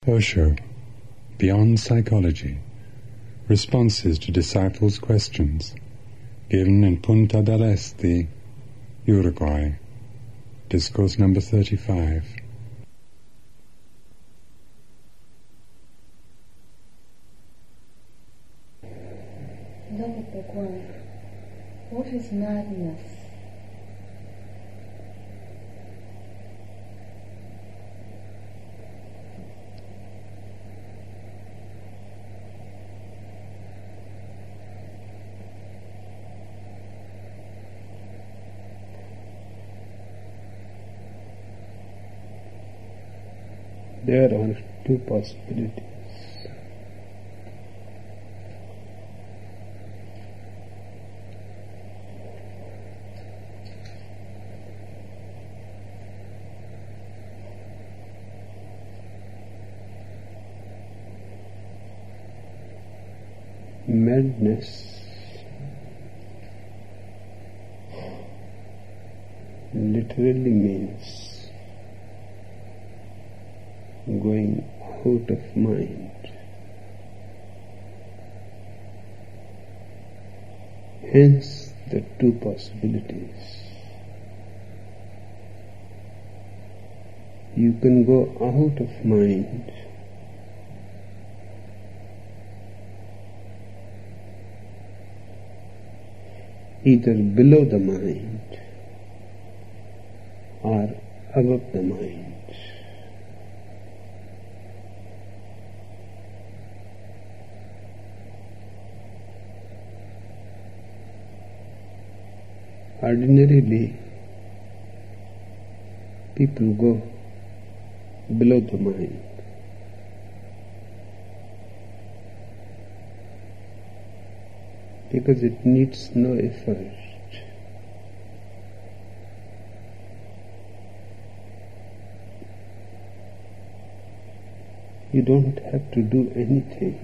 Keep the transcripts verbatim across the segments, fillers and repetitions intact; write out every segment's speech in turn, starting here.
Osho, Beyond Psychology, Responses to Disciples' Questions, given in Punta del Este, Uruguay. Discourse number thirty-five. Lord Bhagwan, what is madness? There are two possibilities. Madness literally means going out of mind. Hence the two possibilities. You can go out of mind either below the mind or above the mind. Ordinarily, people go below the mind. Because it needs no effort. You don't have to do anything.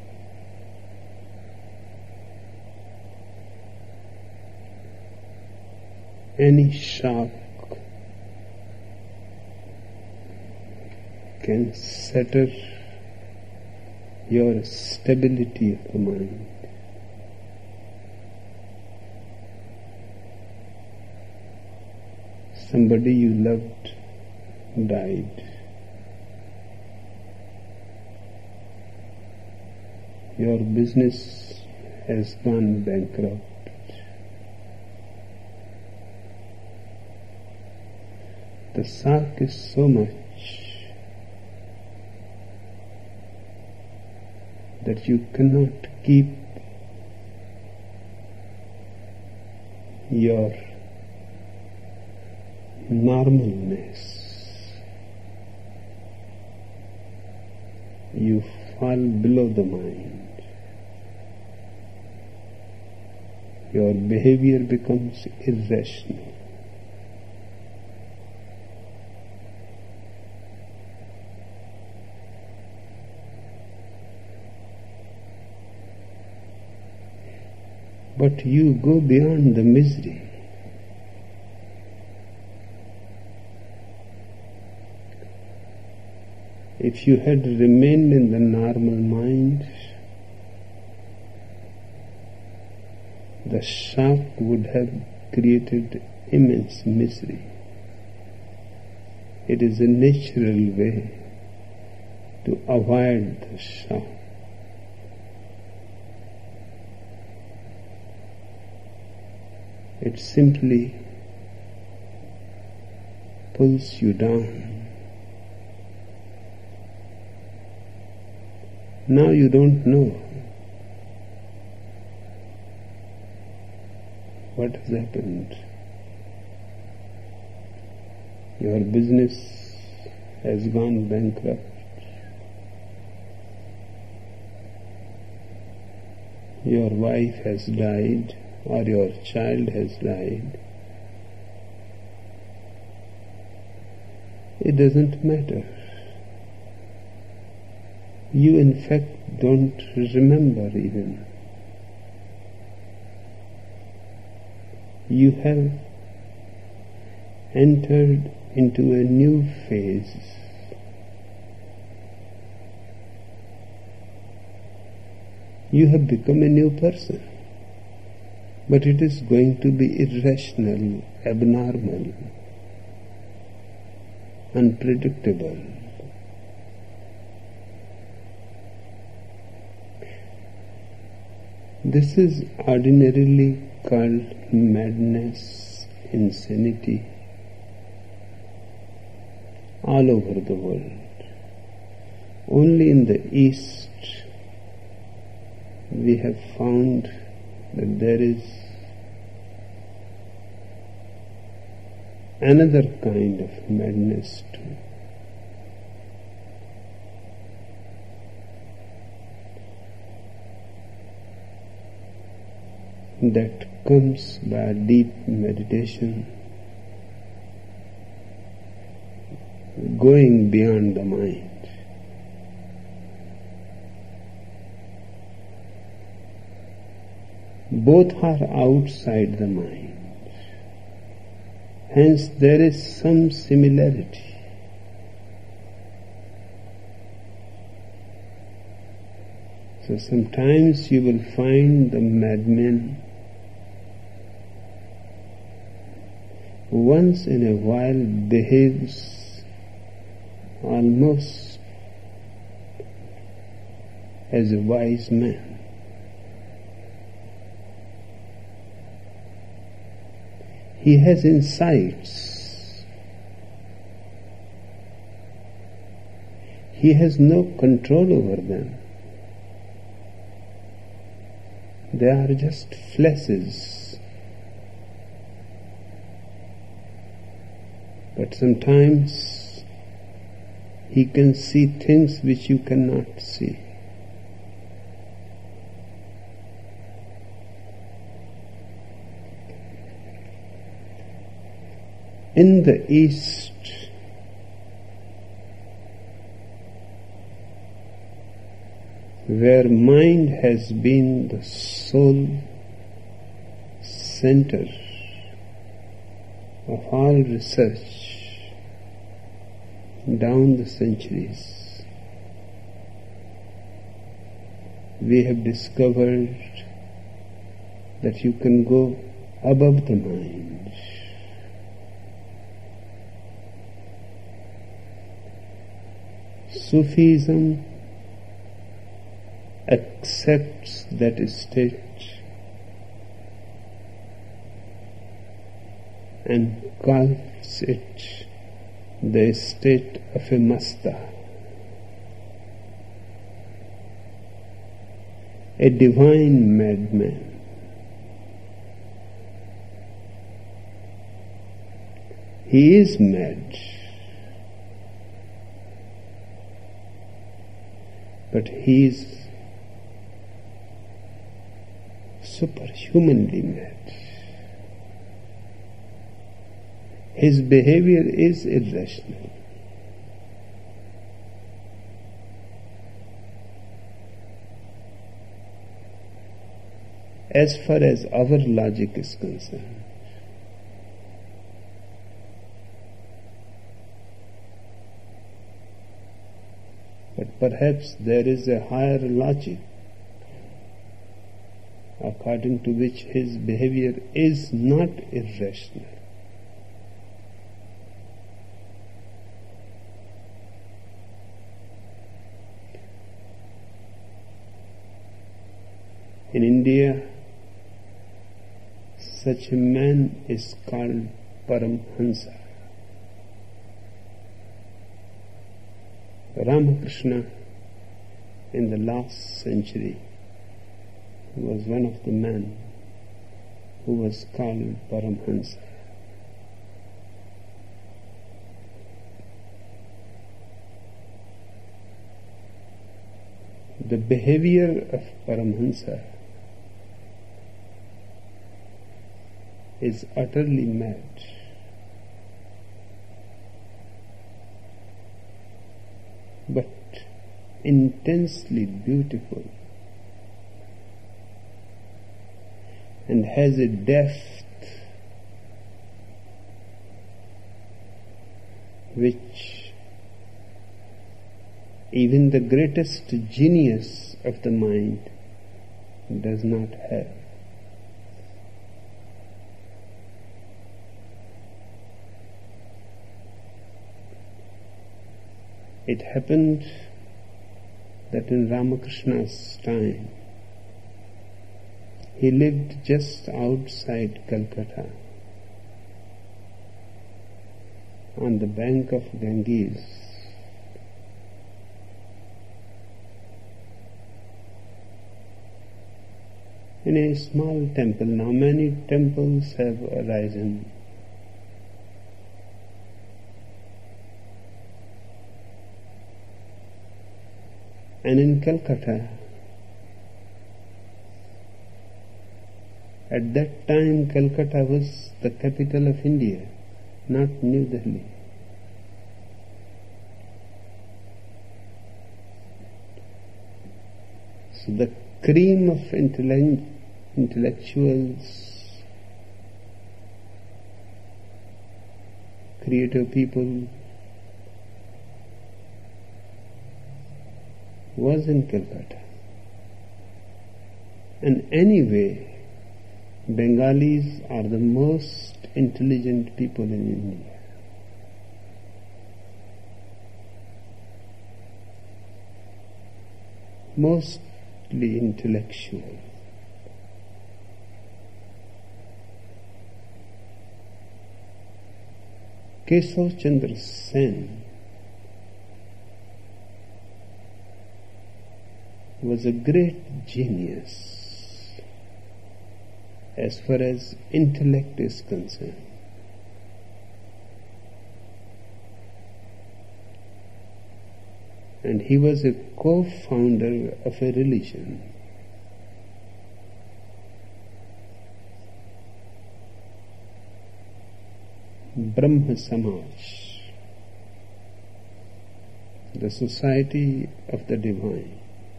Any shock can shatter your stability of the mind. Somebody you loved died. Your business has gone bankrupt. The shock is so much that you cannot keep your normalness. You fall below the mind. Your behavior becomes irrational. But you go beyond the misery. If you had remained in the normal mind, the shock would have created immense misery. It is a natural way to avoid the shock. It simply pulls you down. Now you don't know what has happened. Your business has gone bankrupt. Your wife has died, or your child has died. It doesn't matter. You in fact don't remember even. You have entered into a new phase you have become a new person. But it is going to be irrational, abnormal, unpredictable. This is ordinarily called madness, insanity, all over the world. Only in the East we have found that there is another kind of madness too. That comes by deep meditation, going beyond the mind. Both are outside the mind. Hence there is some similarity. So sometimes you will find the madman once in a while behaves almost as a wise man. He has insights. He has no control over them. They are just flashes. But sometimes he can see things which you cannot see. In the East, where mind has been the sole center of all research down the centuries, we have discovered that you can go above the mind. Sufism accepts that state and calls it the state of a masta, a divine madman. He is mad, but he is superhumanly mad. His behavior is irrational. As far as our logic is concerned, but perhaps there is a higher logic according to which his behavior is not irrational. In India, such a man is called Paramhansa. Ramakrishna, in the last century, was one of the men who was called Paramhansa. The behavior of Paramhansa is utterly mad. But intensely beautiful, and has a depth which even the greatest genius of the mind does not have. It happened that in Ramakrishna's time, he lived just outside Calcutta, on the bank of Ganges. In a small temple. Now many temples have arisen. And in Calcutta, at that time Calcutta was the capital of India, not New Delhi. So the cream of intellect, intellectuals, creative people was in Calcutta. And anyway, Bengalis are the most intelligent people in India. Mostly intellectual. Kesav Chandra Sen was a great genius as far as intellect is concerned. And he was a co-founder of a religion. Brahma Samaj, the Society of the Divine.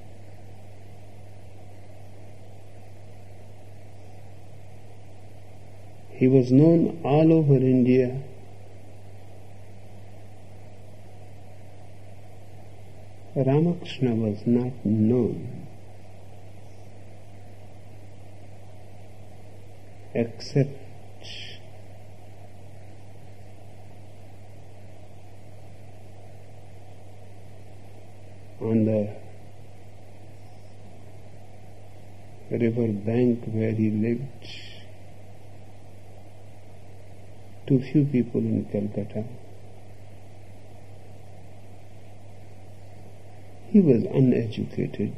He was known all over India. Ramakrishna was not known except on the river bank where he lived. Too few people in Calcutta. He was uneducated,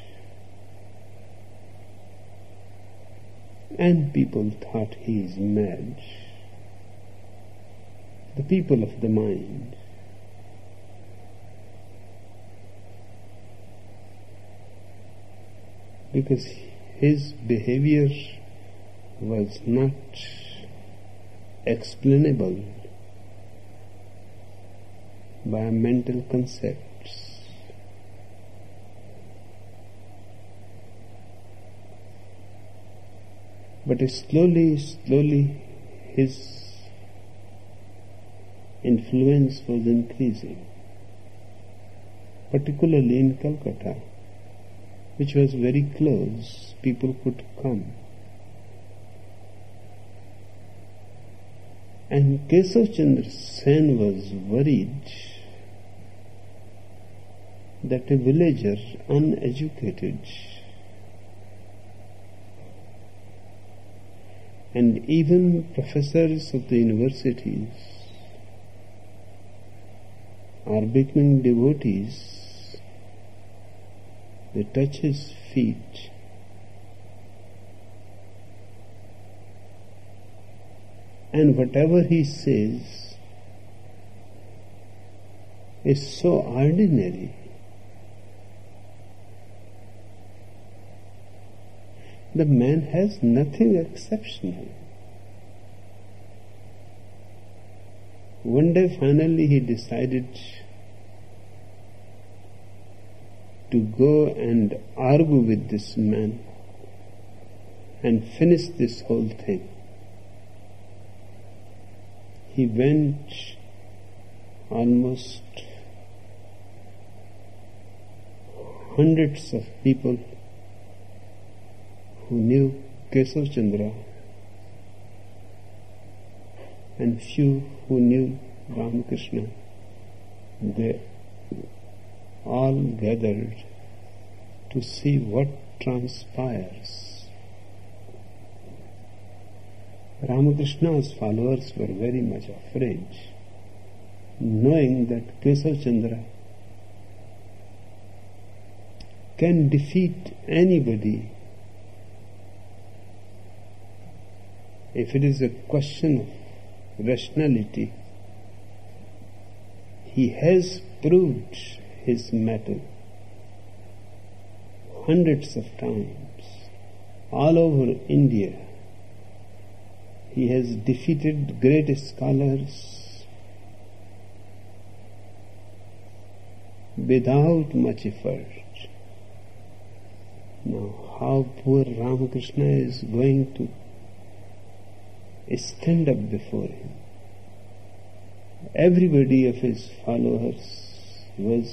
and people thought he is mad. The people of the mind. Because his behavior was not explainable by mental concepts. But slowly, slowly his influence was increasing, particularly in Calcutta, which was very close. People could come. And Kesav Chandra Sen was worried that a villager, uneducated, and even professors of the universities are becoming devotees. They touch his feet. And whatever he says is so ordinary. The man has nothing exceptional. One day finally he decided to go and argue with this man and finish this whole thing. He went almost hundreds of people who knew Keshav Chandra and few who knew Ramakrishna, they all gathered to see what transpires. Ramakrishna's followers were very much afraid, knowing that Keshav Chandra can defeat anybody if it is a question of rationality. He has proved his mettle hundreds of times all over India. He has defeated great scholars without much effort. Now, how poor Ramakrishna is going to stand up before him? Everybody of his followers was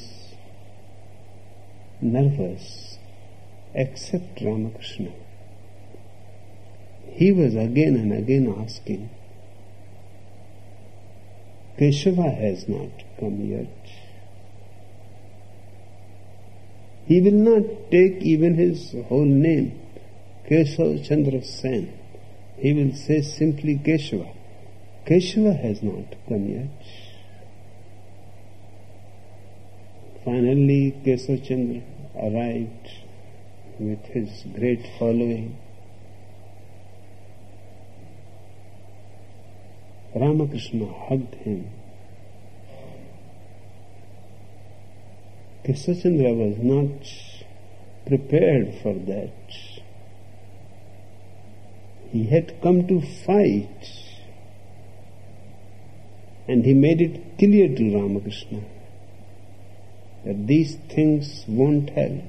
nervous except Ramakrishna. He was again and again asking, Keshava has not come yet. He will not take even his whole name, Keshav Chandra Sen. He will say simply Keshava. Keshava has not come yet. Finally, Keshav Chandra arrived with his great following. Ramakrishna hugged him. Keshav Chandra was not prepared for that. He had come to fight, and he made it clear to Ramakrishna that these things won't help.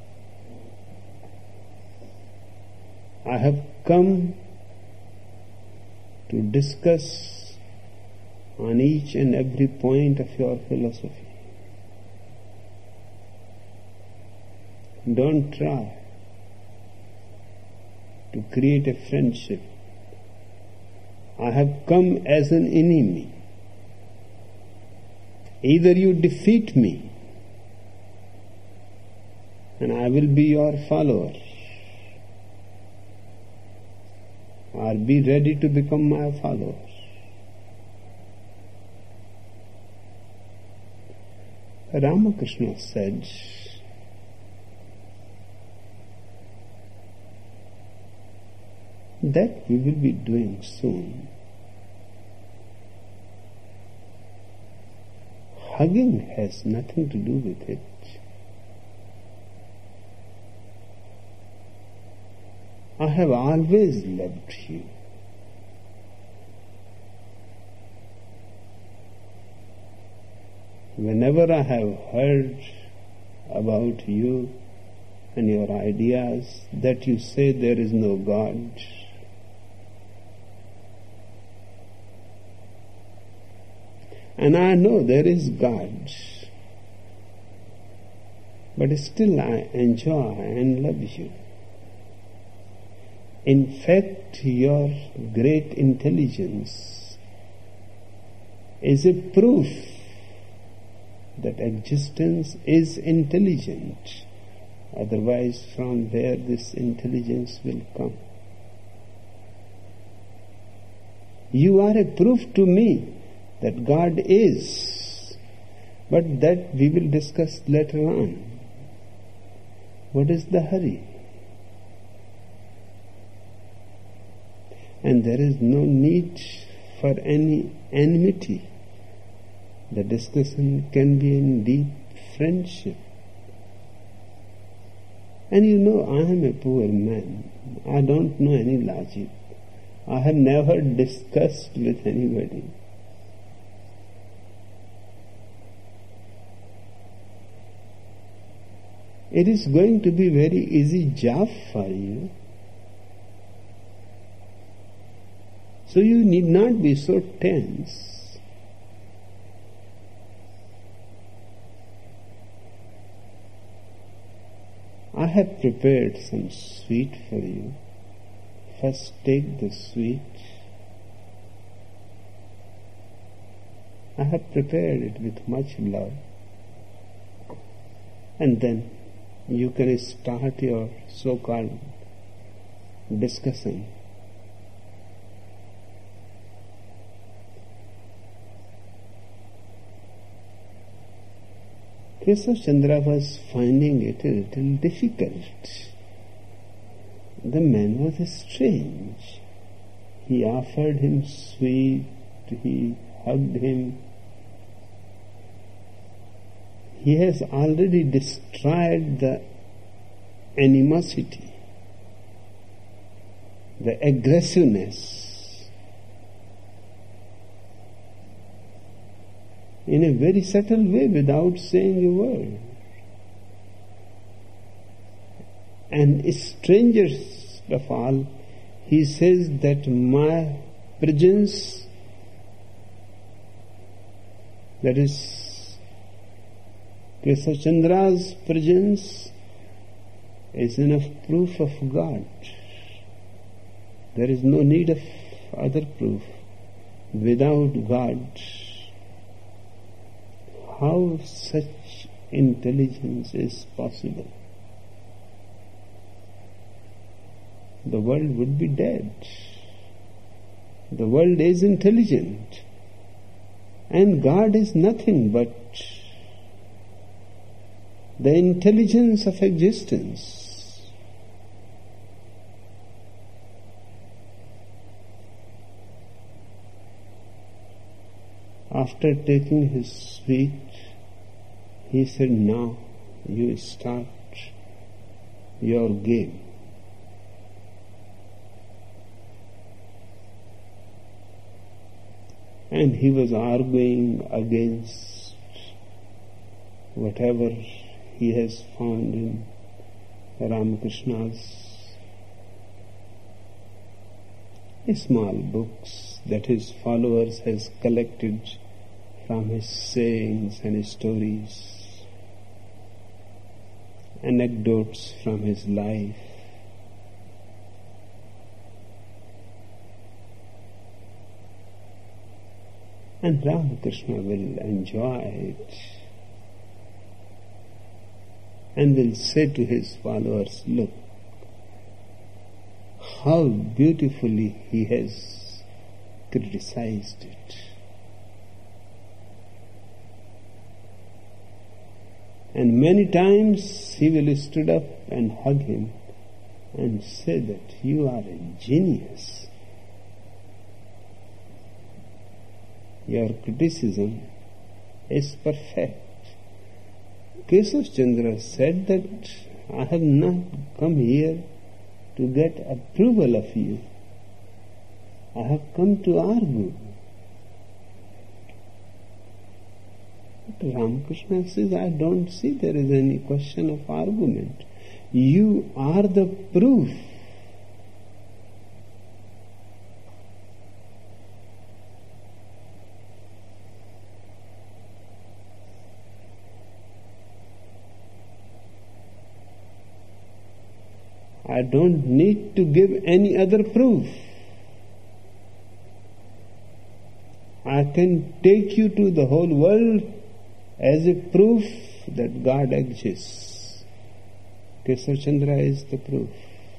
I have come to discuss on each and every point of your philosophy. Don't try to create a friendship. I have come as an enemy. Either you defeat me and I will be your follower, or be ready to become my follower. Ramakrishna said, that we will be doing soon. Hugging has nothing to do with it. I have always loved you. Whenever I have heard about you and your ideas, that you say there is no God, and I know there is God, but still I enjoy and love you. In fact, your great intelligence is a proof that existence is intelligent. Otherwise, from where this intelligence will come? You are a proof to me that God is, but that we will discuss later on. What is the hurry? And there is no need for any enmity. The discussion can be in deep friendship. And you know, I am a poor man. I don't know any logic. I have never discussed with anybody. It is going to be a very easy job for you. So you need not be so tense. I have prepared some sweet for you. First take the sweet. I have prepared it with much love. And then you can start your so-called discussion. Keshav Chandra was finding it a little difficult. The man was strange. He offered him sweet, he hugged him. He has already destroyed the animosity, the aggressiveness, in a very subtle way without saying a word. And strangest of all, he says that my presence, that is Keshav Chandra's presence, is enough proof of God. There is no need of other proof. Without God, how such intelligence is possible? The world would be dead. The world is intelligent, and God is nothing but the intelligence of existence. After taking his sweet, he said, now you start your game. And he was arguing against whatever he has found in Ramakrishna's small books that his followers has collected from his sayings and his stories, anecdotes from his life. And Ramakrishna will enjoy it and will say to his followers, look, how beautifully he has criticized it. And many times he will stood up and hug him and say that you are a genius. Your criticism is perfect. Keshav Chandra said that I have not come here to get approval of you. I have come to argue. But Ramakrishna says, I don't see there is any question of argument. You are the proof. I don't need to give any other proof. I can take you to the whole world as a proof that God exists. Keshav Chandra is the proof.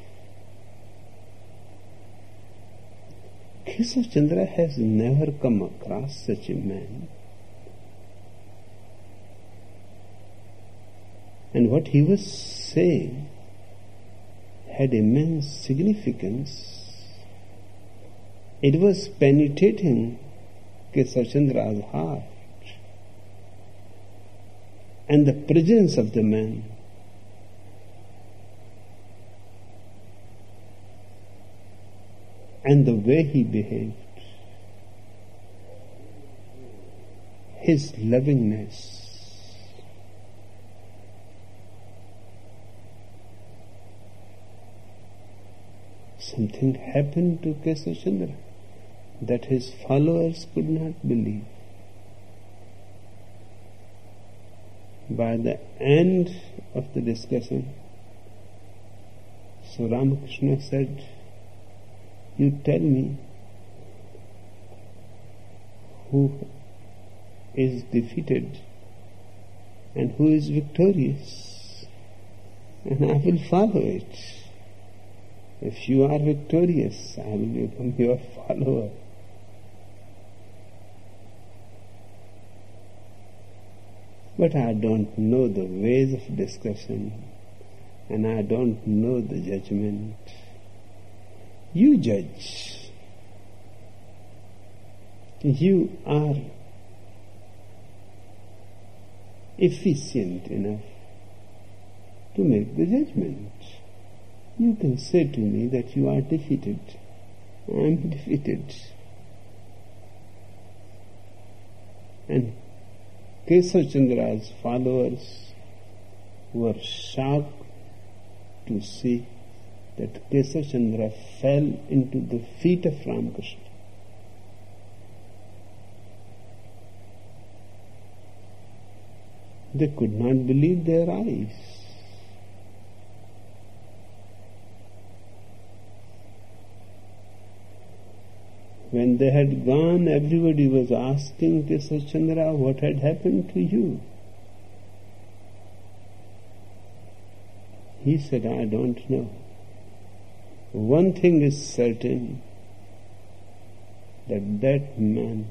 Keshav Chandra has never come across such a man. And what he was saying had immense significance. It was penetrating Keshav Chandra's heart. And the presence of the man and the way he behaved, his lovingness, something happened to Keshav Chandra that his followers could not believe. By the end of the discussion, So Ramakrishna said, you tell me who is defeated and who is victorious, and I will follow it. If you are victorious, I will become your follower. But I don't know the ways of discussion, and I don't know the judgment. You judge. You are efficient enough to make the judgment. You can say to me that you are defeated. I am defeated. And Kesava Chandra's followers were shocked to see that Kesava Chandra fell into the feet of Ramakrishna. They could not believe their eyes. When they had gone, everybody was asking Kesava Chandra, what had happened to you? He said, I don't know. One thing is certain, that that man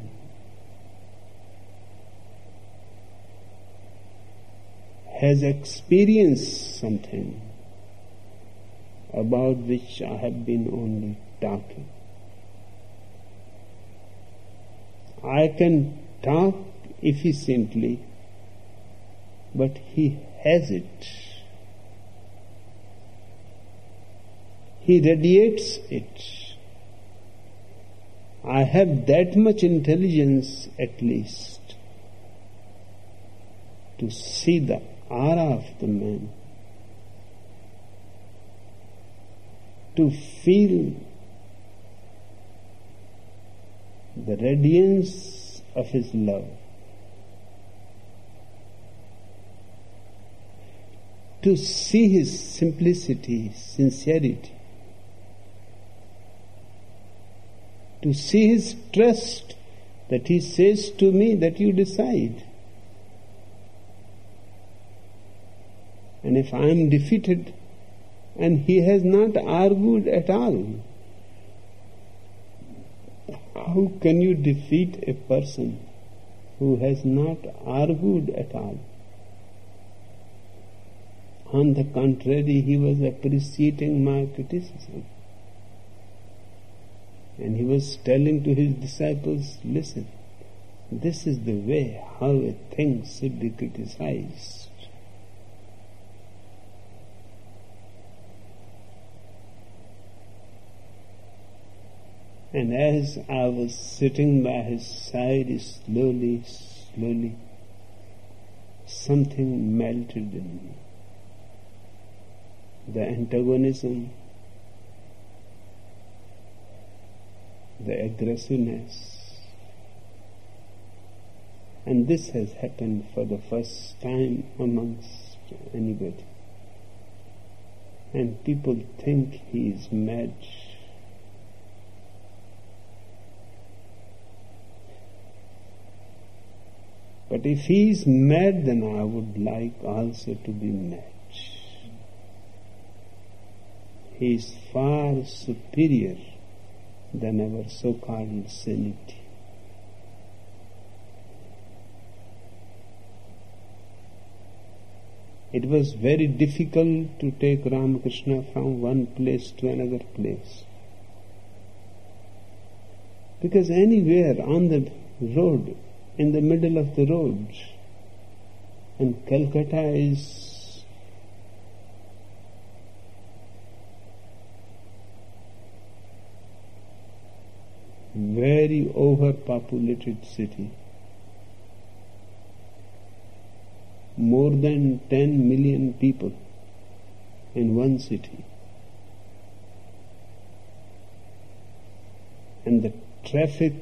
has experienced something about which I have been only talking. I can talk efficiently, but he has it. He radiates it. I have that much intelligence at least to see the aura of the man, to feel the radiance of his love, to see his simplicity, sincerity, to see his trust that he says to me that you decide. And if I am defeated, and he has not argued at all, how can you defeat a person who has not argued at all? On the contrary, he was appreciating my criticism. And he was telling to his disciples, listen, this is the way how a thing should be criticized. And as I was sitting by his side, slowly, slowly, something melted in me. The antagonism, the aggressiveness. And this has happened for the first time amongst anybody. And people think he is mad. But if he is mad, then I would like also to be mad. He is far superior than our so-called sanity. It was very difficult to take Ramakrishna from one place to another place. Because anywhere on the road, in the middle of the road, and Calcutta is very overpopulated city. More than ten million people in one city. And the traffic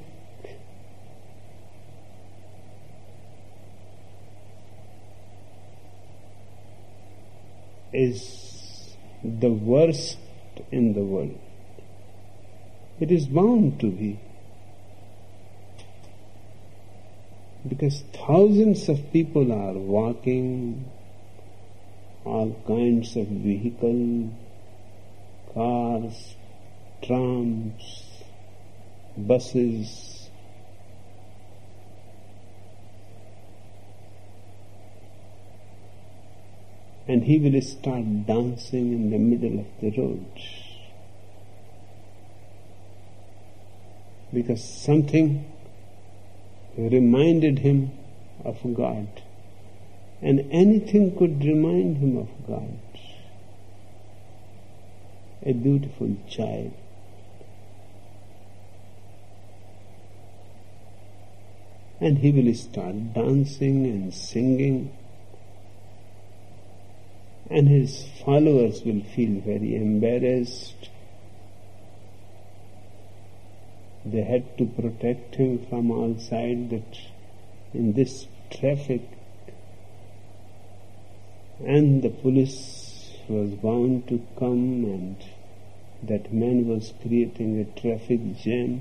is the worst in the world. It is bound to be. Because thousands of people are walking, all kinds of vehicles, cars, trams, buses, and he will start dancing in the middle of the road. Because something reminded him of God, and anything could remind him of God. A beautiful child, and he will start dancing and singing, and his followers will feel very embarrassed. They had to protect him from all sides, that in this traffic, and the police was bound to come, and that man was creating a traffic jam.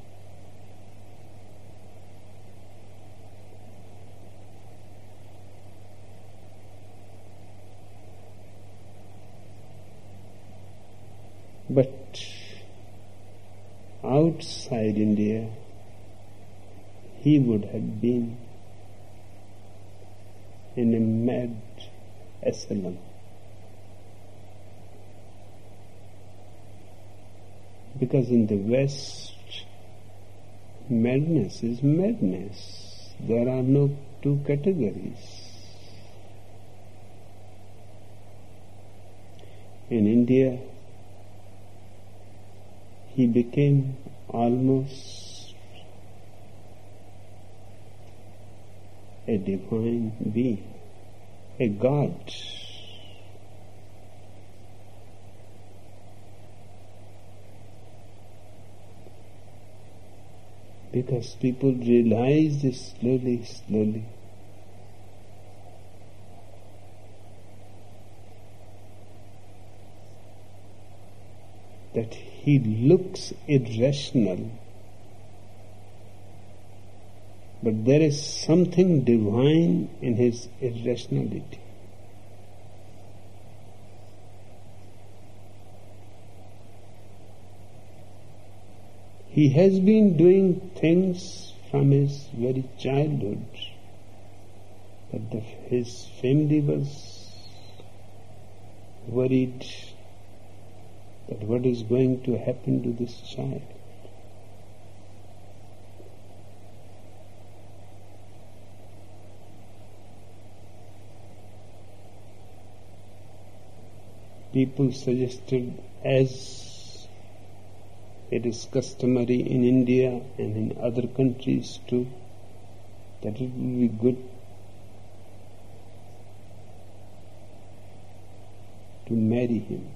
But outside India, he would have been in a mad asylum. Because in the West, madness is madness. There are no two categories. In India, he became almost a divine being, a god. Because people realize this slowly, slowly. That he looks irrational, but there is something divine in his irrationality. He has been doing things from his very childhood, but the, his family was worried that what is going to happen to this child. People suggested, as it is customary in India and in other countries too, that it would be good to marry him.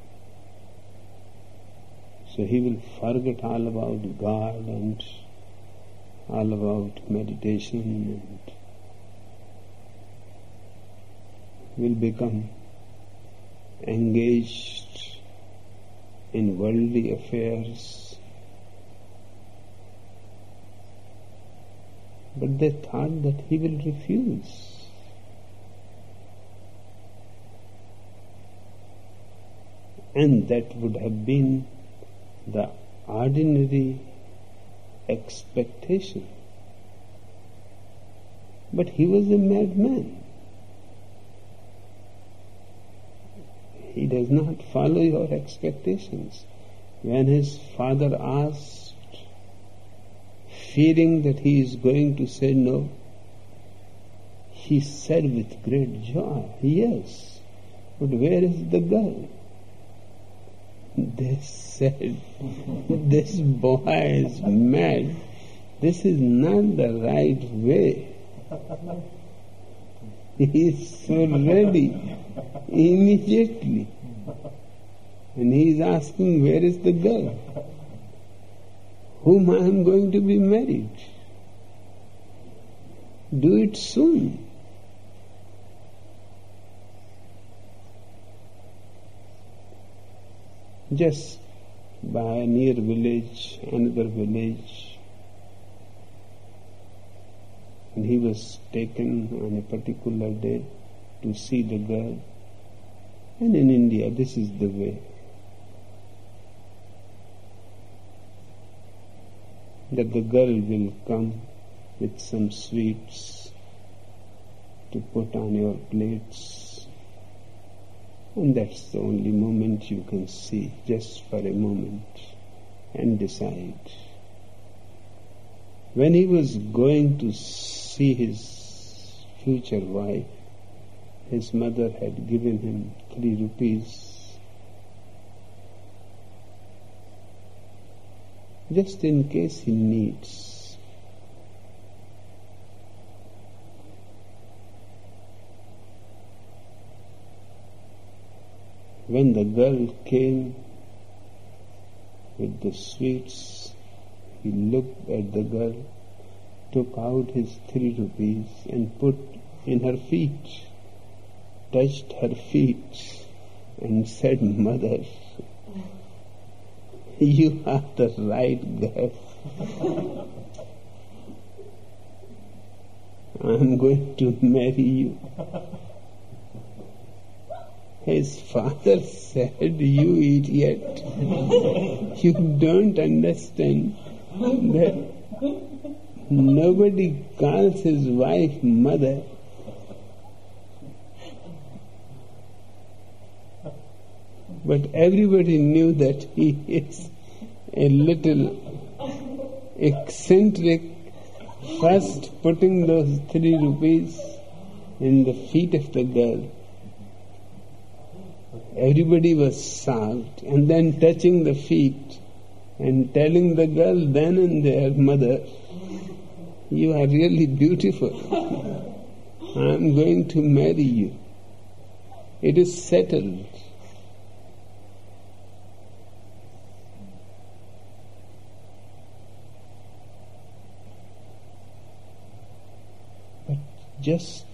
So he will forget all about God and all about meditation, and will become engaged in worldly affairs. But they thought that he will refuse. And that would have been the ordinary expectation. But he was a madman. He does not follow your expectations. When his father asked, fearing that he is going to say no, he said with great joy, "Yes, but where is the girl?" They said, "This boy is mad. This is not the right way." He is so ready immediately. And he is asking, where is the girl? Whom I am going to be married? Do it soon. just by a near village, another village, and he was taken on a particular day to see the girl. And in India, this is the way. That the girl will come with some sweets to put on your plates, and that's the only moment you can see, just for a moment, and decide. When he was going to see his future wife, his mother had given him three rupees, just in case he needs. When the girl came with the sweets, he looked at the girl, took out his three rupees and put in her feet, touched her feet and said, "Mother, you are the right girl. I'm going to marry you." His father said, "You idiot, you don't understand that nobody calls his wife mother. But everybody knew that he is a little eccentric, first putting those three rupees in the feet of the girl. Everybody was shocked, and then touching the feet and telling the girl then and there, "Mother, you are really beautiful. I am going to marry you. It is settled." But just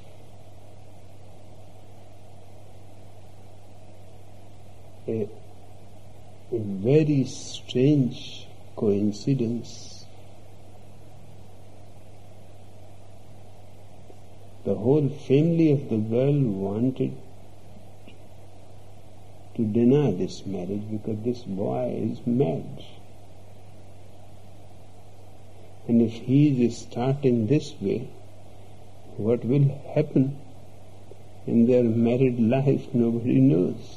a, a very strange coincidence. The whole family of the girl wanted to deny this marriage because this boy is mad. And if he is starting this way, what will happen in their married life, nobody knows.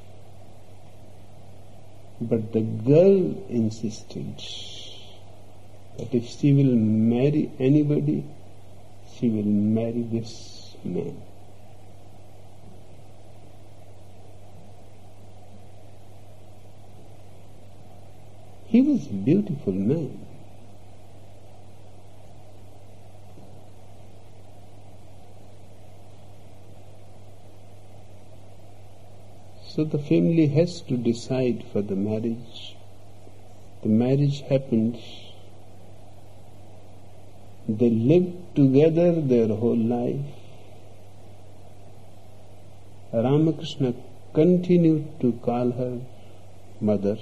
But the girl insisted that if she will marry anybody, she will marry this man. He was a beautiful man. So the family has to decide for the marriage. The marriage happened. They lived together their whole life. Ramakrishna continued to call her mother.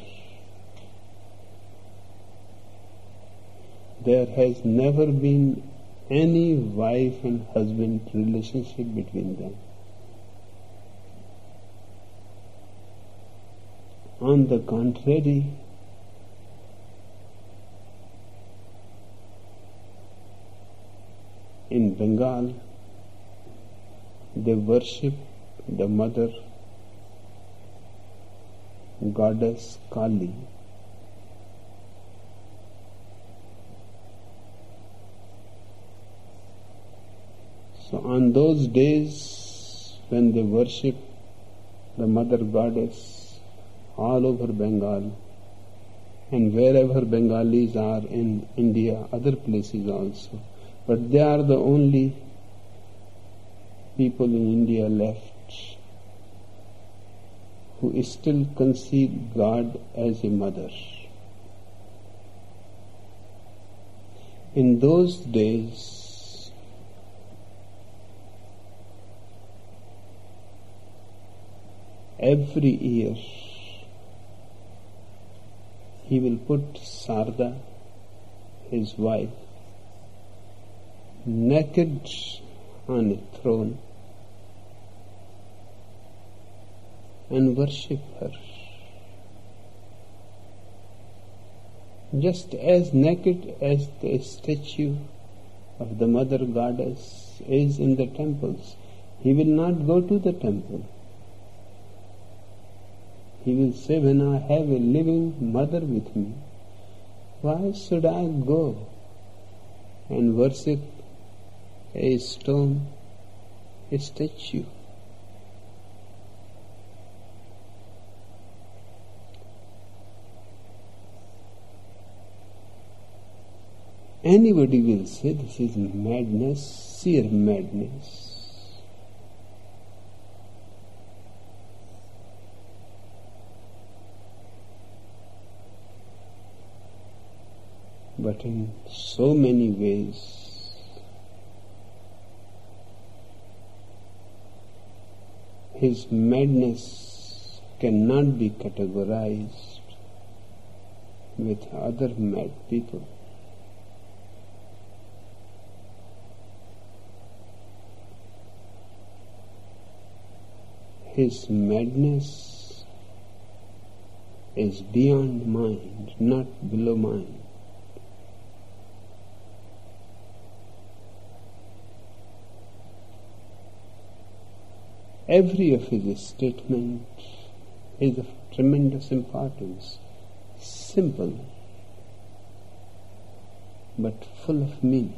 There has never been any wife and husband relationship between them. On the contrary, in Bengal, they worship the mother goddess Kali. So on those days when they worship the mother goddess, all over Bengal and wherever Bengalis are in India, other places also. But they are the only people in India left who still conceive God as a mother. In those days, every year he will put Sarda, his wife, naked on a throne and worship her. Just as naked as the statue of the mother goddess is in the temples, he will not go to the temple. He will say, when I have a living mother with me, why should I go and worship a stone, a statue? Anybody will say this is madness, sheer madness. But in so many ways, his madness cannot be categorized with other mad people. His madness is beyond mind, not below mind. Every of his statements is of tremendous importance, simple but full of meaning.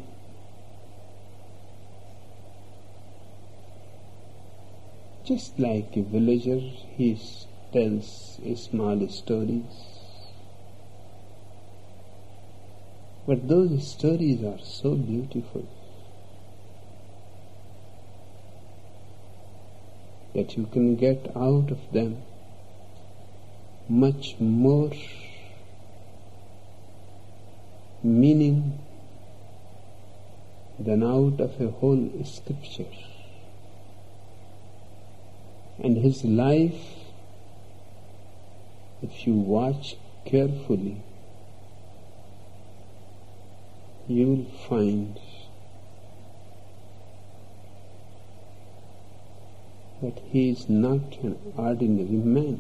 Just like a villager, he tells small stories. But those stories are so beautiful that you can get out of them much more meaning than out of a whole scripture. And his life, if you watch carefully, you will find that he is not an ordinary man.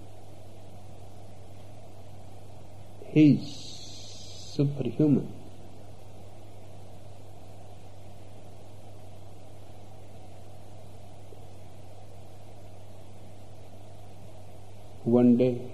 He is superhuman. One day,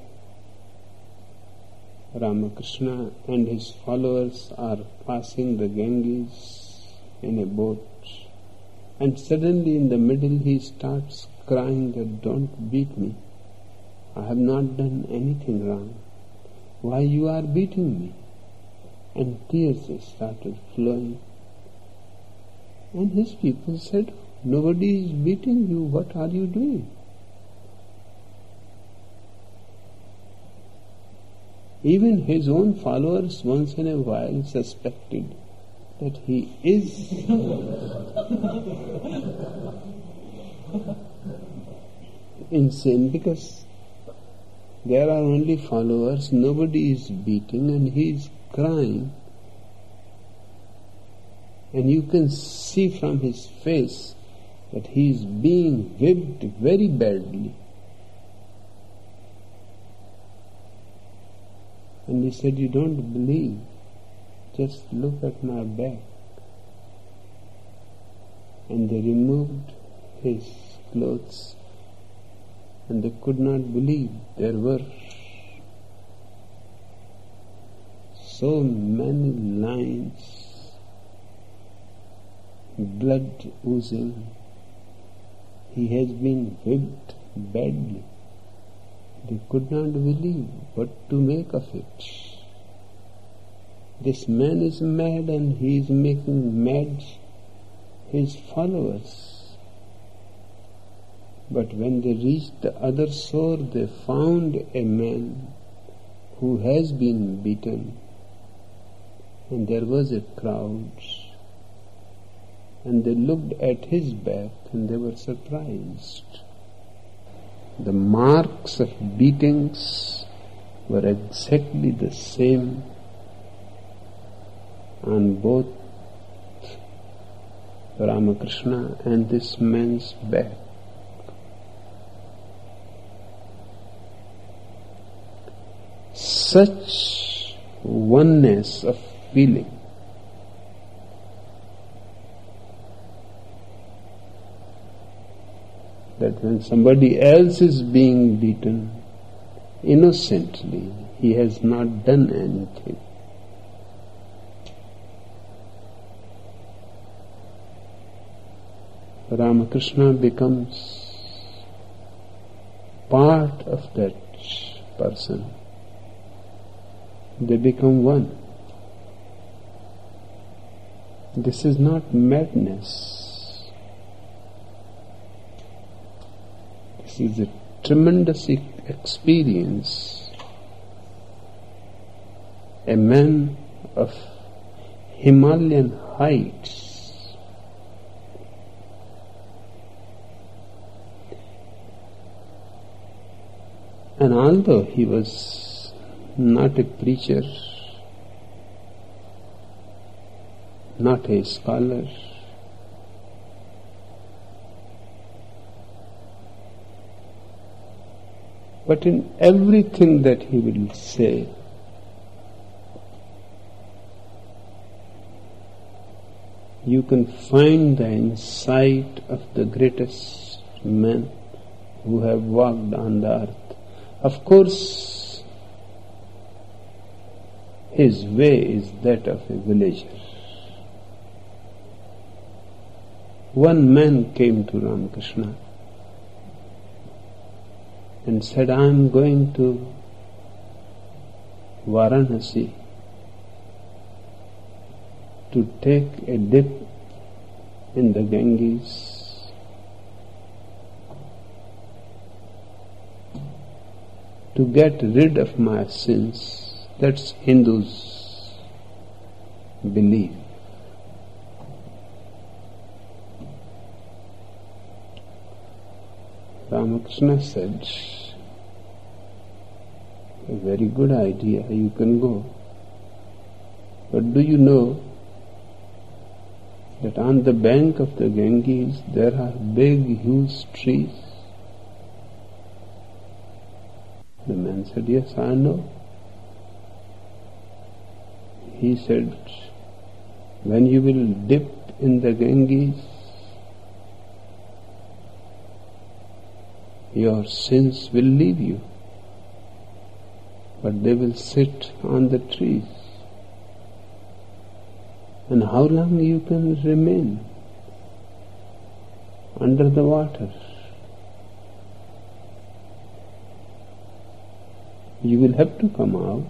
Ramakrishna and his followers are passing the Ganges in a boat, and suddenly in the middle he starts crying that, "Don't beat me. I have not done anything wrong. Why you are beating me?" And tears started flowing. And his people said, "Nobody is beating you. What are you doing?" Even his own followers once in a while suspected that he is insane, because there are only followers, nobody is beating, and he is crying. And you can see from his face that he is being whipped very badly. And he said, "You don't believe, just look at my back." And they removed his clothes, and they could not believe there were so many lines, blood oozing. He has been whipped badly. They could not believe what to make of it. This man is mad, and he is making mad his followers. But when they reached the other shore, they found a man who has been beaten, and there was a crowd, and they looked at his back and they were surprised. The marks of beatings were exactly the same on both Ramakrishna and this man's back. Such oneness of feeling that when somebody else is being beaten innocently, he has not done anything. Ramakrishna becomes part of that person. They become one. This is not madness. This is a tremendous experience. A man of Himalayan heights and although he was not a preacher, not a scholar, but in everything that he will say, you can find the insight of the greatest men who have walked on the earth. Of course, his way is that of a villager. One man came to Ramakrishna and said, I am going to Varanasi to take a dip in the Ganges to get rid of my sins. That's Hindus' belief. Ramakrishna said, a very good idea, you can go. But do you know that on the bank of the Ganges there are big, huge trees? The man said, yes, I know. He said, when you will dip in the Ganges, your sins will leave you, but they will sit on the trees. And how long you can remain under the water? You will have to come out,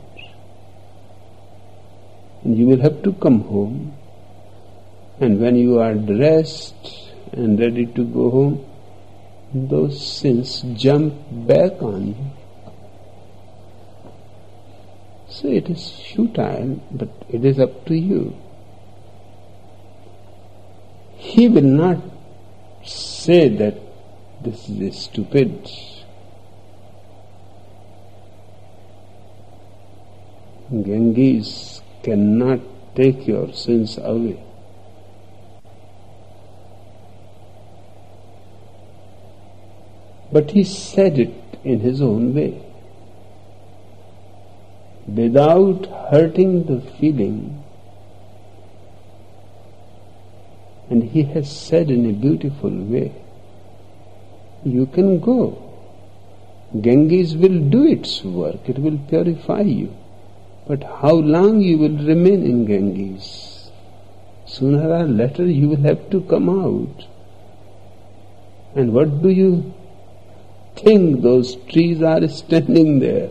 and you will have to come home, and when you are dressed and ready to go home, those sins jump back on you. So it is futile, but it is up to you. He will not say that this is stupid. Ganges cannot take your sins away. But he said it in his own way, without hurting the feeling. And he has said in a beautiful way, you can go. Ganges will do its work, it will purify you. But how long you will remain in Ganges? Sooner or later you will have to come out. And what do you think those trees are standing there?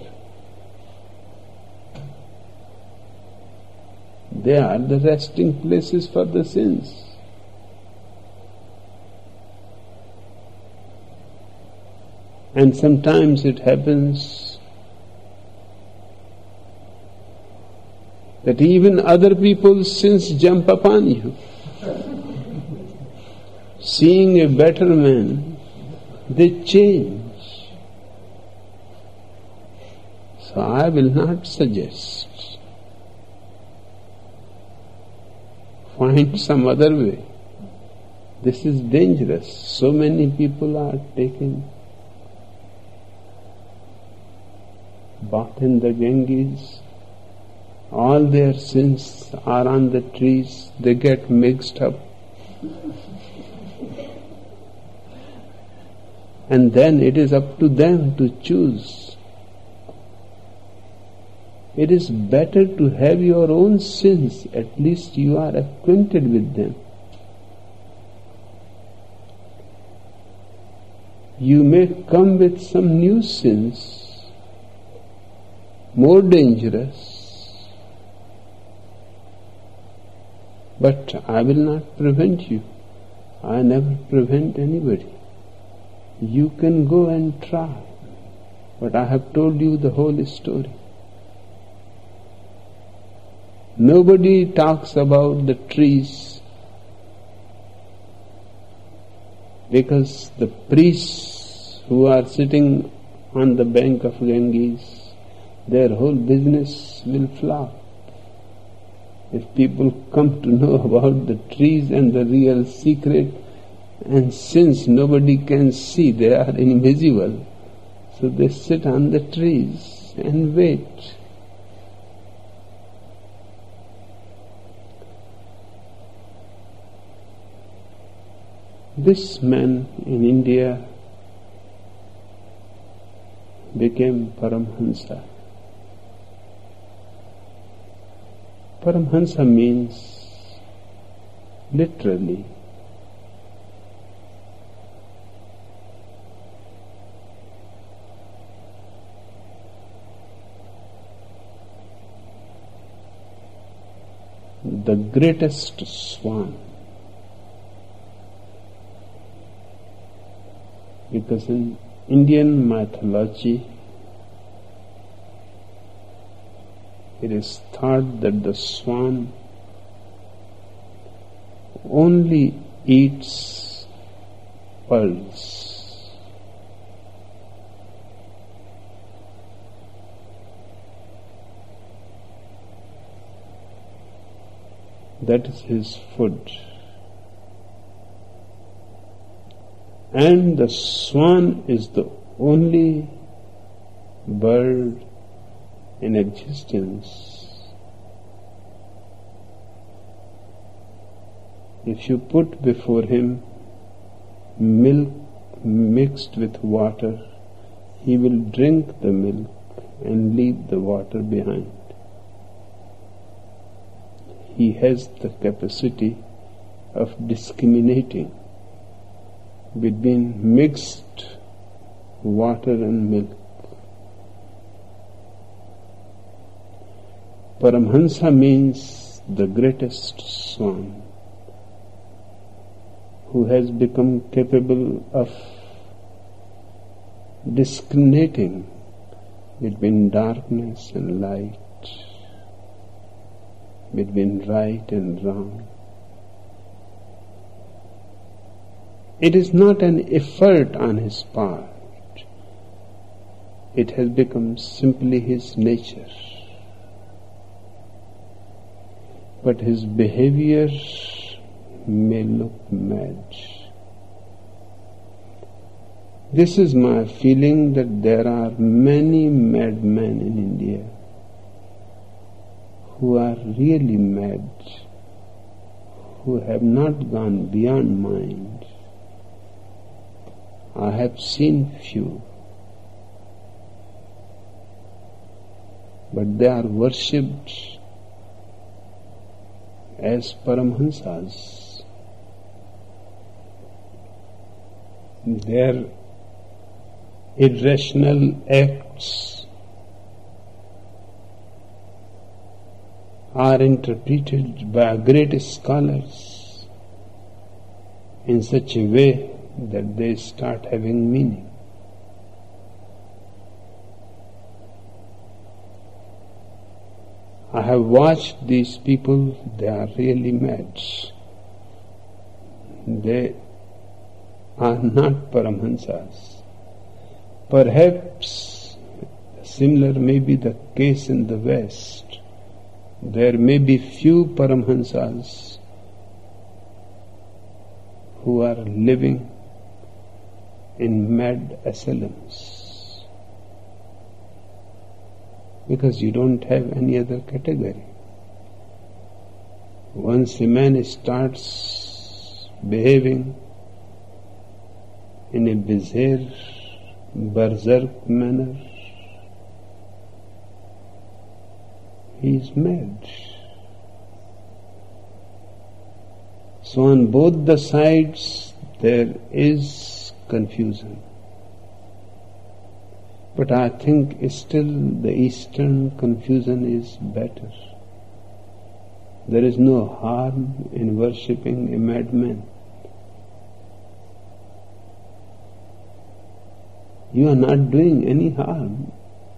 They are the resting places for the sins. And sometimes it happens that even other people's sins jump upon you. Seeing a better man, they change. So I will not suggest. Find some other way. This is dangerous. So many people are taking bath in the Ganges. All their sins are on the trees. They get mixed up. And then it is up to them to choose. It is better to have your own sins. At least you are acquainted with them. You may come with some new sins, more dangerous, but I will not prevent you. I never prevent anybody. You can go and try, but I have told you the whole story. Nobody talks about the trees because the priests who are sitting on the bank of Ganges, their whole business will flop. If people come to know about the trees and the real secret, and since nobody can see, they are invisible, so they sit on the trees and wait. This man in India became Paramhansa. Paramhansa means literally the greatest swan. Because in Indian mythology, it is thought that the swan only eats pearls. That is his food. And the swan is the only bird in existence. If you put before him milk mixed with water, he will drink the milk and leave the water behind. He has the capacity of discriminating between mixed water and milk. Paramhansa means the greatest swan who has become capable of discriminating between darkness and light, between right and wrong. It is not an effort on his part. It has become simply his nature. But his behavior may look mad. This is my feeling that there are many madmen in India who are really mad, who have not gone beyond mind. I have seen few, but they are worshipped as Paramhansas. Their irrational acts are interpreted by great scholars in such a way that they start having meaning. I have watched these people, they are really mad. They are not Paramhansas. Perhaps the Similar may be the case in the West. There may be few Paramhansas who are living in mad asylums because you don't have any other category. Once a man starts behaving in a bizarre, berserk manner, he is mad. So on both the sides there is confusion. But I think still the Eastern confusion is better. There is no harm in worshipping a madman. You are not doing any harm.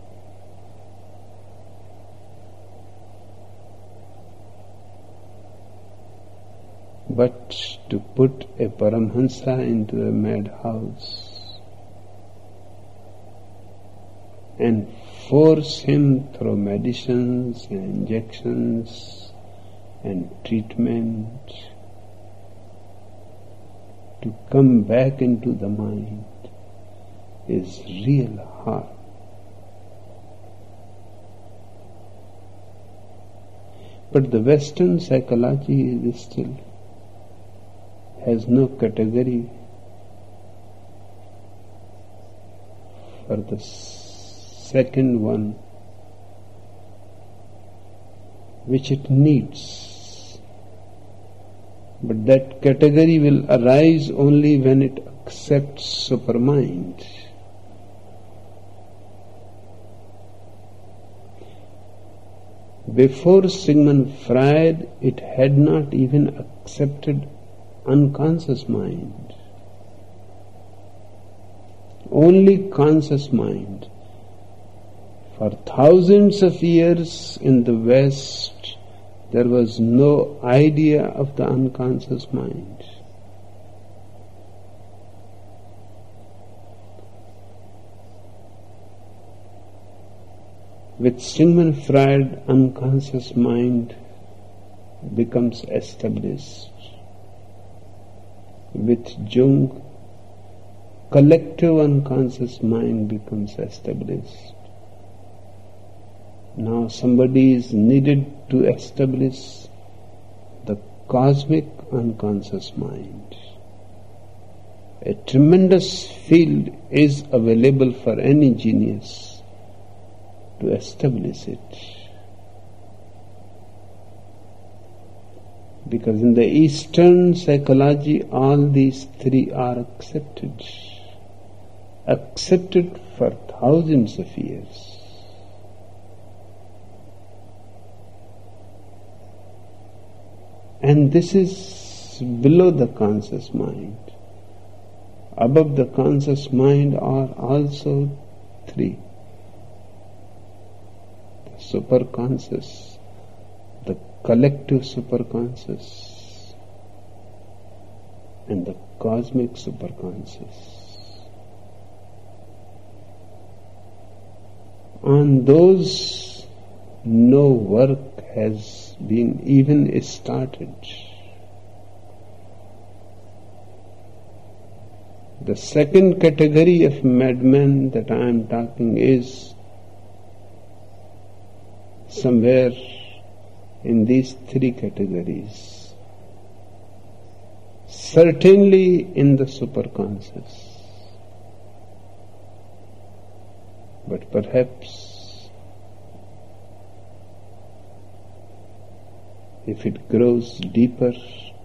But to put a Paramhansa into a madhouse and force him through medicines and injections and treatment to come back into the mind is real harm. But the Western psychology is still has no category for the second one which it needs. But that category will arise only when it accepts supermind. Before Sigmund Freud, it had not even accepted unconscious mind. Only conscious mind. For thousands of years in the West, there was no idea of the unconscious mind. With Sigmund Freud, unconscious mind becomes established. With Jung, collective unconscious mind becomes established. Now somebody is needed to establish the cosmic unconscious mind. A tremendous field is available for any genius to establish it. Because in the Eastern psychology, all these three are accepted. Accepted for thousands of years. And this is below the conscious mind. Above the conscious mind are also three. The superconscious, the collective superconscious, and the cosmic superconscious. On those, no work has been even started. The second category of madmen that I am talking is somewhere in these three categories. Certainly in the superconscious. But perhaps if it grows deeper,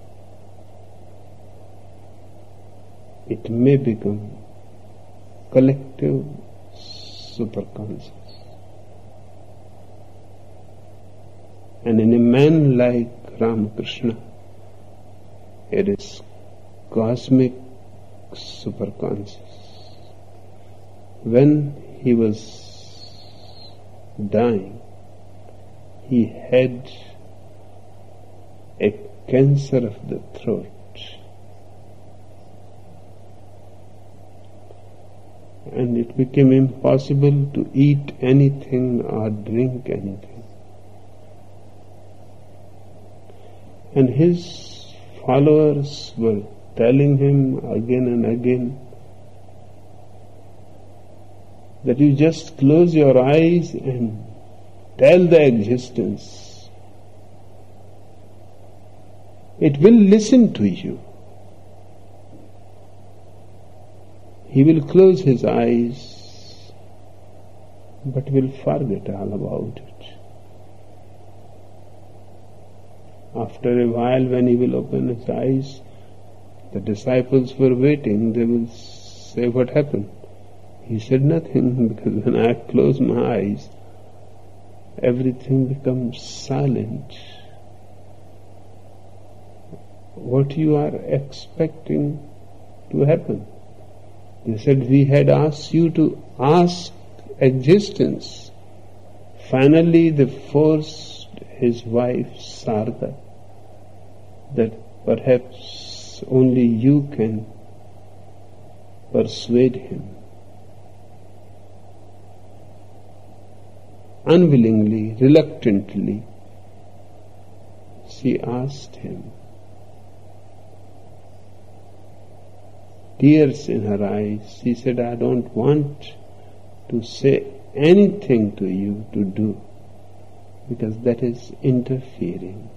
it may become collective superconscious. And in a man like Ramakrishna, it is cosmic superconscious. When he was dying, he had a cancer of the throat. and it became impossible to eat anything or drink anything. And his followers were telling him again and again that you just close your eyes and tell the existence. It will listen to you. He will close his eyes, but will forget all about it. After a while, when he will open his eyes, the disciples were waiting. They will say, what happened? He said nothing, because when I close my eyes, everything becomes silent. What you are expecting to happen? They said, we had asked you to ask existence. Finally, they forced his wife, Sarda, that perhaps only you can persuade him. Unwillingly, reluctantly, she asked him. Tears in her eyes, she said, I don't want to say anything to you to do, because that is interfering.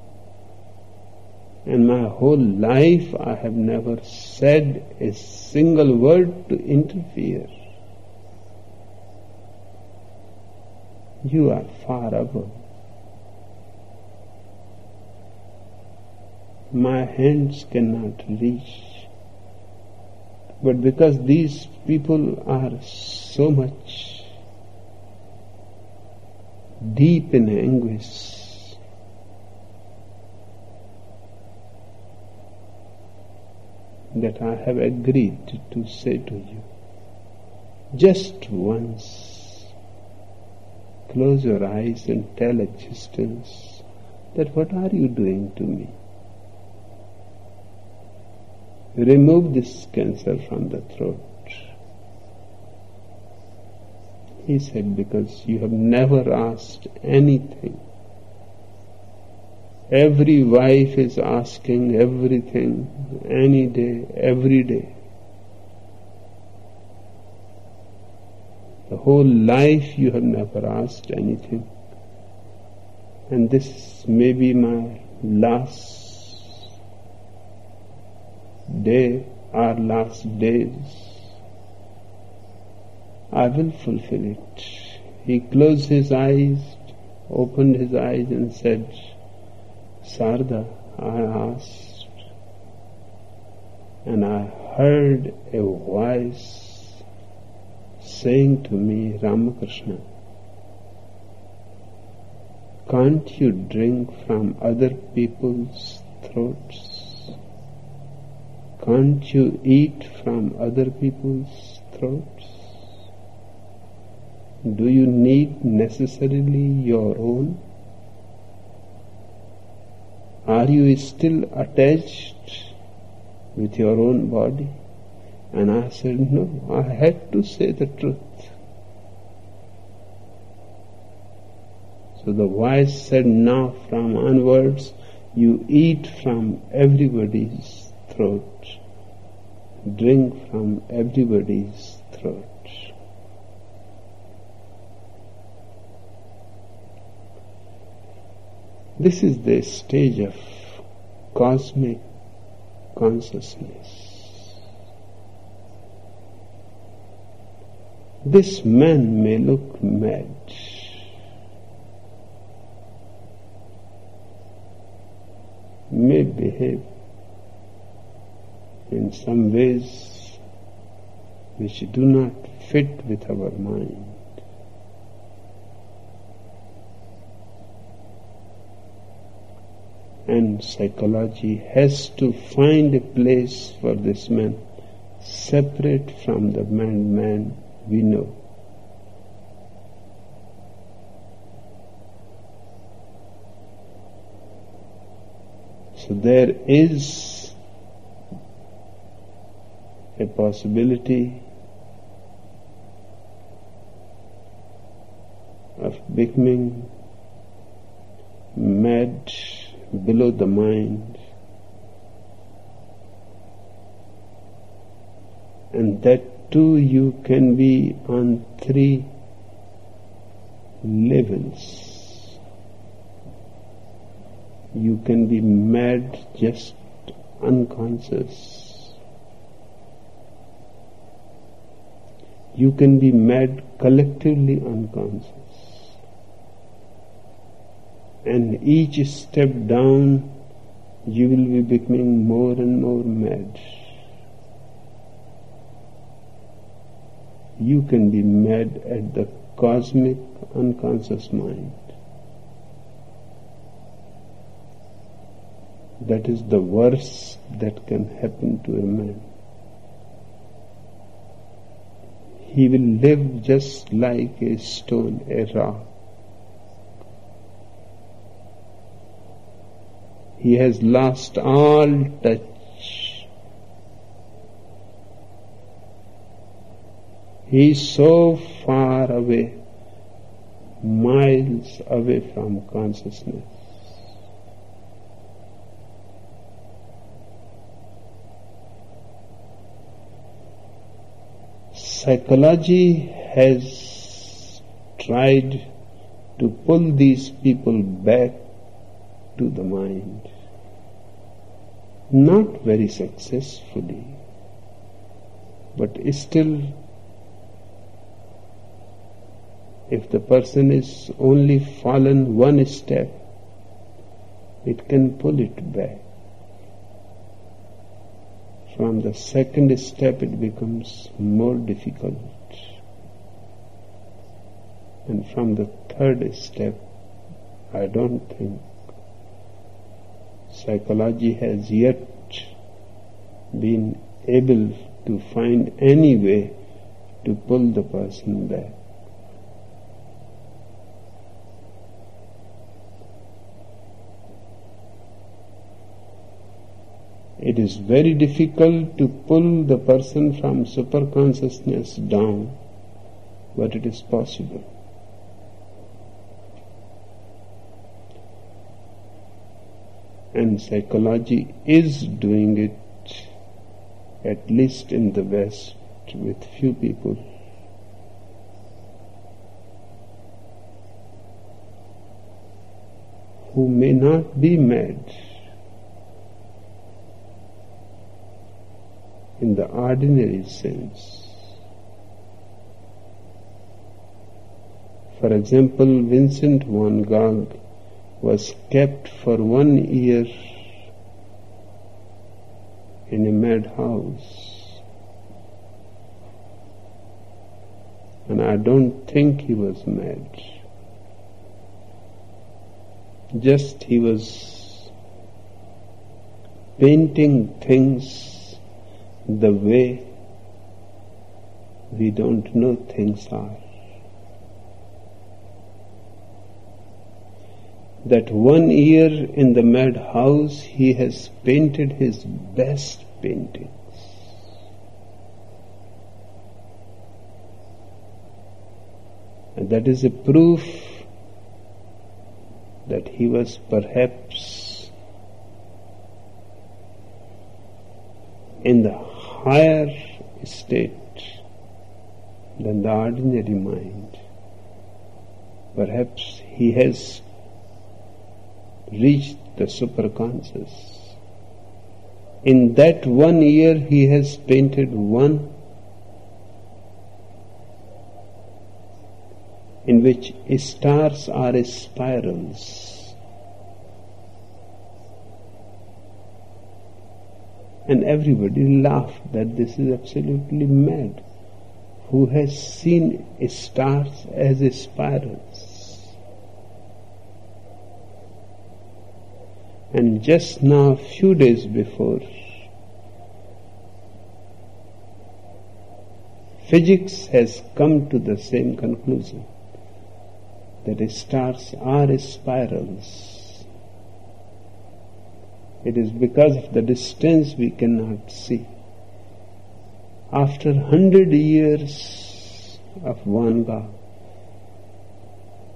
And my whole life I have never said a single word to interfere. You are far above. My hands cannot reach. But because these people are so much deep in anguish, that I have agreed to say to you, just once, close your eyes and tell existence that what are you doing to me? Remove this cancer from the throat. He said, because you have never asked anything. Every wife is asking everything, any day, every day. The whole life you have never asked anything. And this may be my last day, our last days. I will fulfill it. He closed his eyes, opened his eyes and said, Sarda, I asked, and I heard a voice saying to me, Ramakrishna, can't you drink from other people's throats? Can't you eat from other people's throats? Do you need necessarily your own? Are you still attached with your own body? And I said, no, I had to say the truth. So the voice said, now from onwards, you eat from everybody's throat. Drink from everybody's throat. This is the stage of cosmic consciousness. This man may look mad, may behave in some ways which do not fit with our mind. And psychology has to find a place for this man, separate from the man, man we know. So there is a possibility of becoming mad below the mind, and that too you can be on three levels. You can be mad, just unconscious. You can be mad, collectively unconscious. And each step down, you will be becoming more and more mad. You can be mad at the cosmic unconscious mind. That is the worst that can happen to a man. He will live just like a stone, a rock. He has lost all touch. He is so far away, miles away from consciousness. Psychology has tried to pull these people back to the mind. Not very successfully, but still, if the person is only fallen one step, it can pull it back. From the second step it becomes more difficult, and from the third step, I don't think psychology has yet been able to find any way to pull the person back. It is very difficult to pull the person from superconsciousness down, but it is possible. And psychology is doing it, at least in the West, with few people. Who may not be mad in the ordinary sense. For example, Vincent van Gogh was kept for one year in a madhouse, and I don't think he was mad. Just he was painting things the way we don't know things are. That one year in the madhouse he has painted his best paintings. And that is a proof that he was perhaps in the higher state than the ordinary mind. Perhaps he has reached the superconscious. In that one year he has painted one in which stars are spirals, and everybody laughed that this is absolutely mad. Who has seen stars as spirals? And just now, few days before, physics has come to the same conclusion, that stars are spirals. It is because of the distance we cannot see. After hundred years of Van Gogh,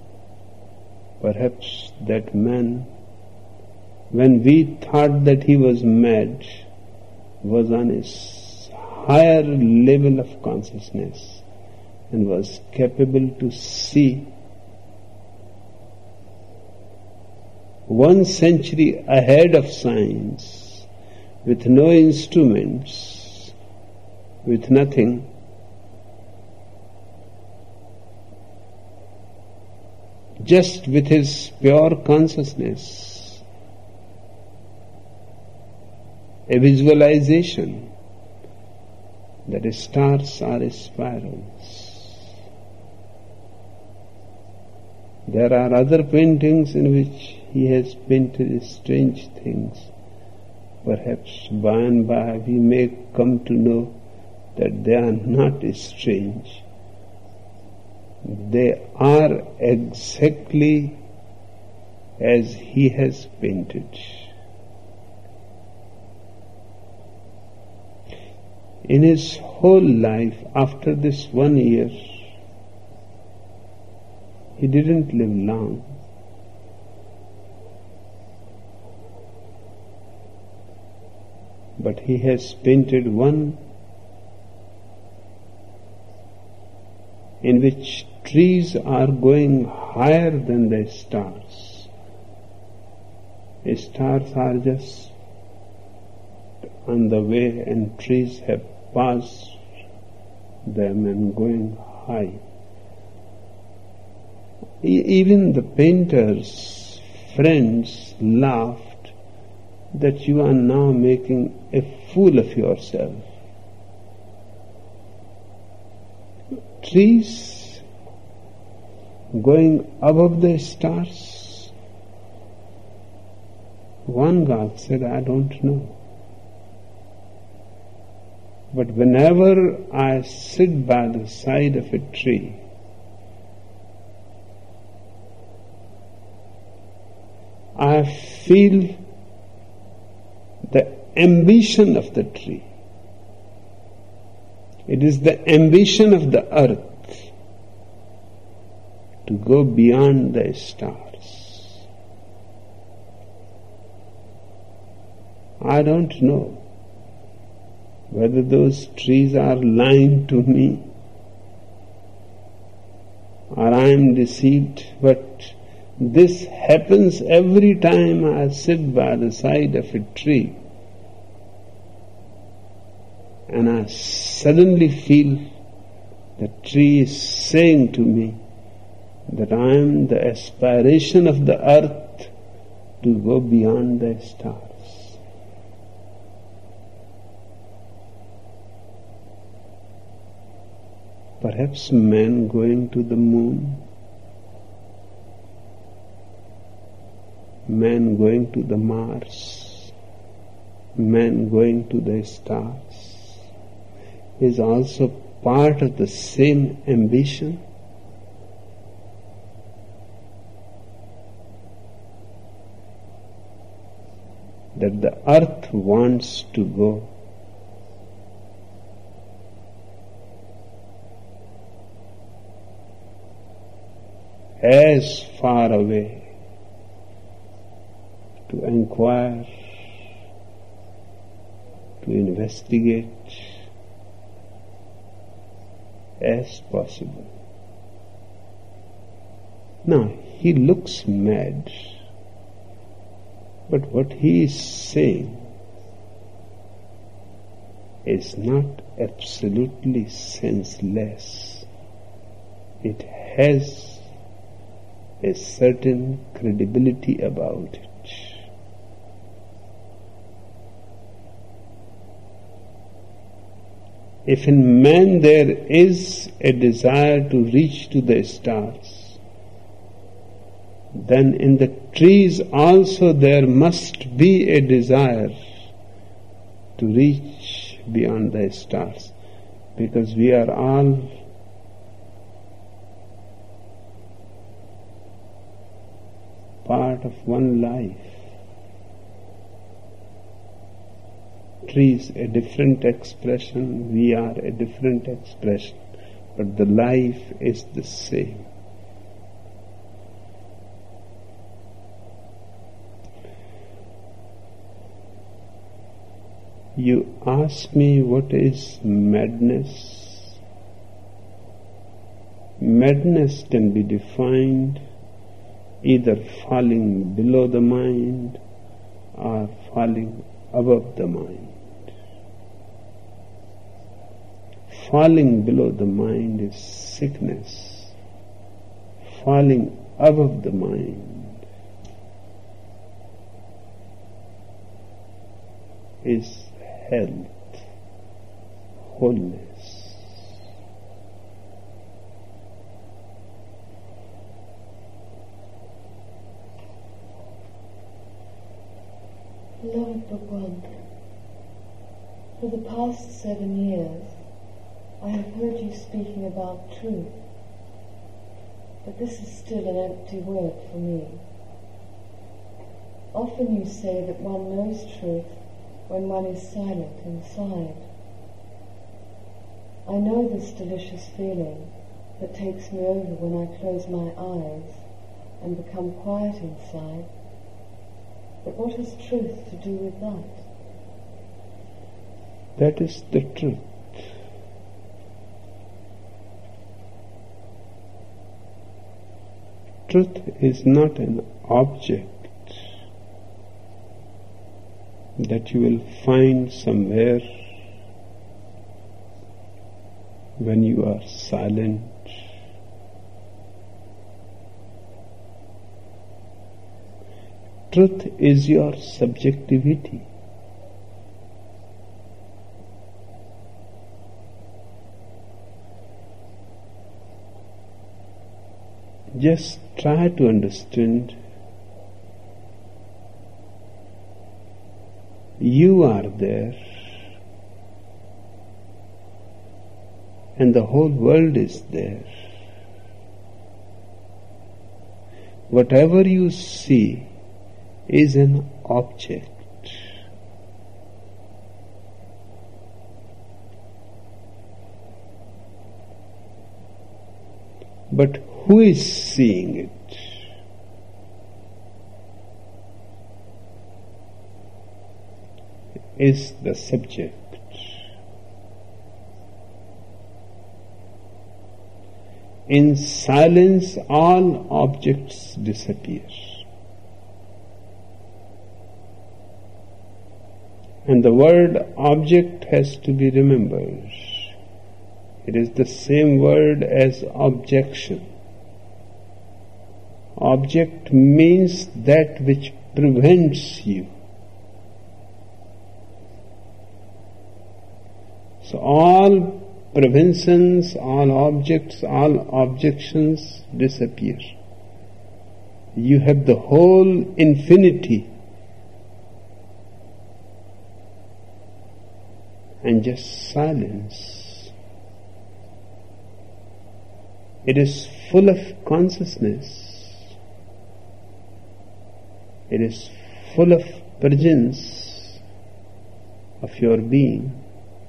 Perhaps that man, when we thought that he was mad, was on a higher level of consciousness and was capable to see one century ahead of science, with no instruments, with nothing. Just with his pure consciousness, a visualization that the stars are spirals. There are other paintings in which he has painted strange things. Perhaps by and by we may come to know that they are not strange. They are exactly as he has painted. In his whole life, after this one year, he didn't live long. But he has painted one in which trees are going higher than the stars. The stars are just on the way and trees have passed them and going high. E- even the painter's friends laughed that you are now making a fool of yourself. Trees going above the stars? One God said, I don't know. But whenever I sit by the side of a tree, I feel the ambition of the tree. It is the ambition of the earth to go beyond the stars. I don't know whether those trees are lying to me or I am deceived, but this happens every time I sit by the side of a tree and I suddenly feel the tree is saying to me that I am the aspiration of the earth to go beyond the stars. Perhaps man going to the moon, man going to the Mars, man going to the stars is also part of the same ambition. That the earth wants to go. As far away to inquire, to investigate as possible. Now, he looks mad, but what he is saying is not absolutely senseless. It has a certain credibility about it. If in man there is a desire to reach to the stars, then in the trees also there must be a desire to reach beyond the stars, because we are all part of one life. Trees a different expression, we are a different expression, but the life is the same. You ask me what is madness? Madness can be defined either falling below the mind or falling above the mind. Falling below the mind is sickness. Falling above the mind is health, wholeness. Beloved Bhagwan, for the past seven years, I have heard you speaking about truth, but this is still an empty word for me. Often you say that one knows truth when one is silent inside. I know this delicious feeling that takes me over when I close my eyes and become quiet inside. But what has truth to do with that? That is the truth. Truth is not an object that you will find somewhere when you are silent. Truth is your subjectivity. Just try to understand. You are there, and the whole world is there. Whatever you see is an object. But who is seeing it? Is the subject. In silence, all objects disappear. And the word object has to be remembered. It is the same word as objection. Object means that which prevents you. So all preventions, all objects, all objections disappear. You have the whole infinity and just silence. It is full of consciousness. It is full of presence of your being.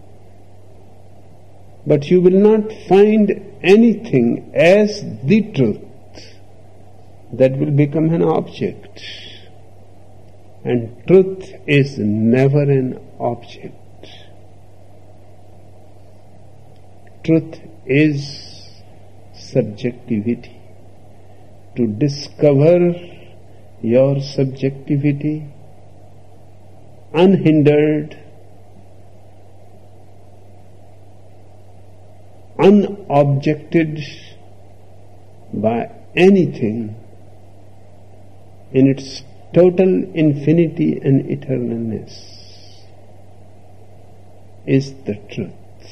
But you will not find anything as the truth that will become an object. And truth is never an object. Truth is subjectivity. To discover your subjectivity unhindered, unobjected by anything in its total infinity and eternalness is the truth.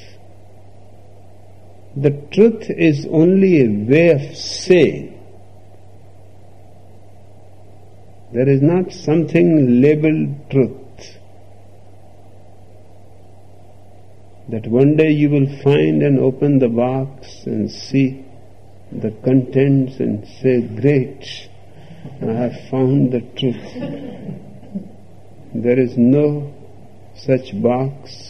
The truth is only a way of saying. There is not something labeled truth. That one day you will find and open the box and see the contents and say, great, I have found the truth. There is no such box.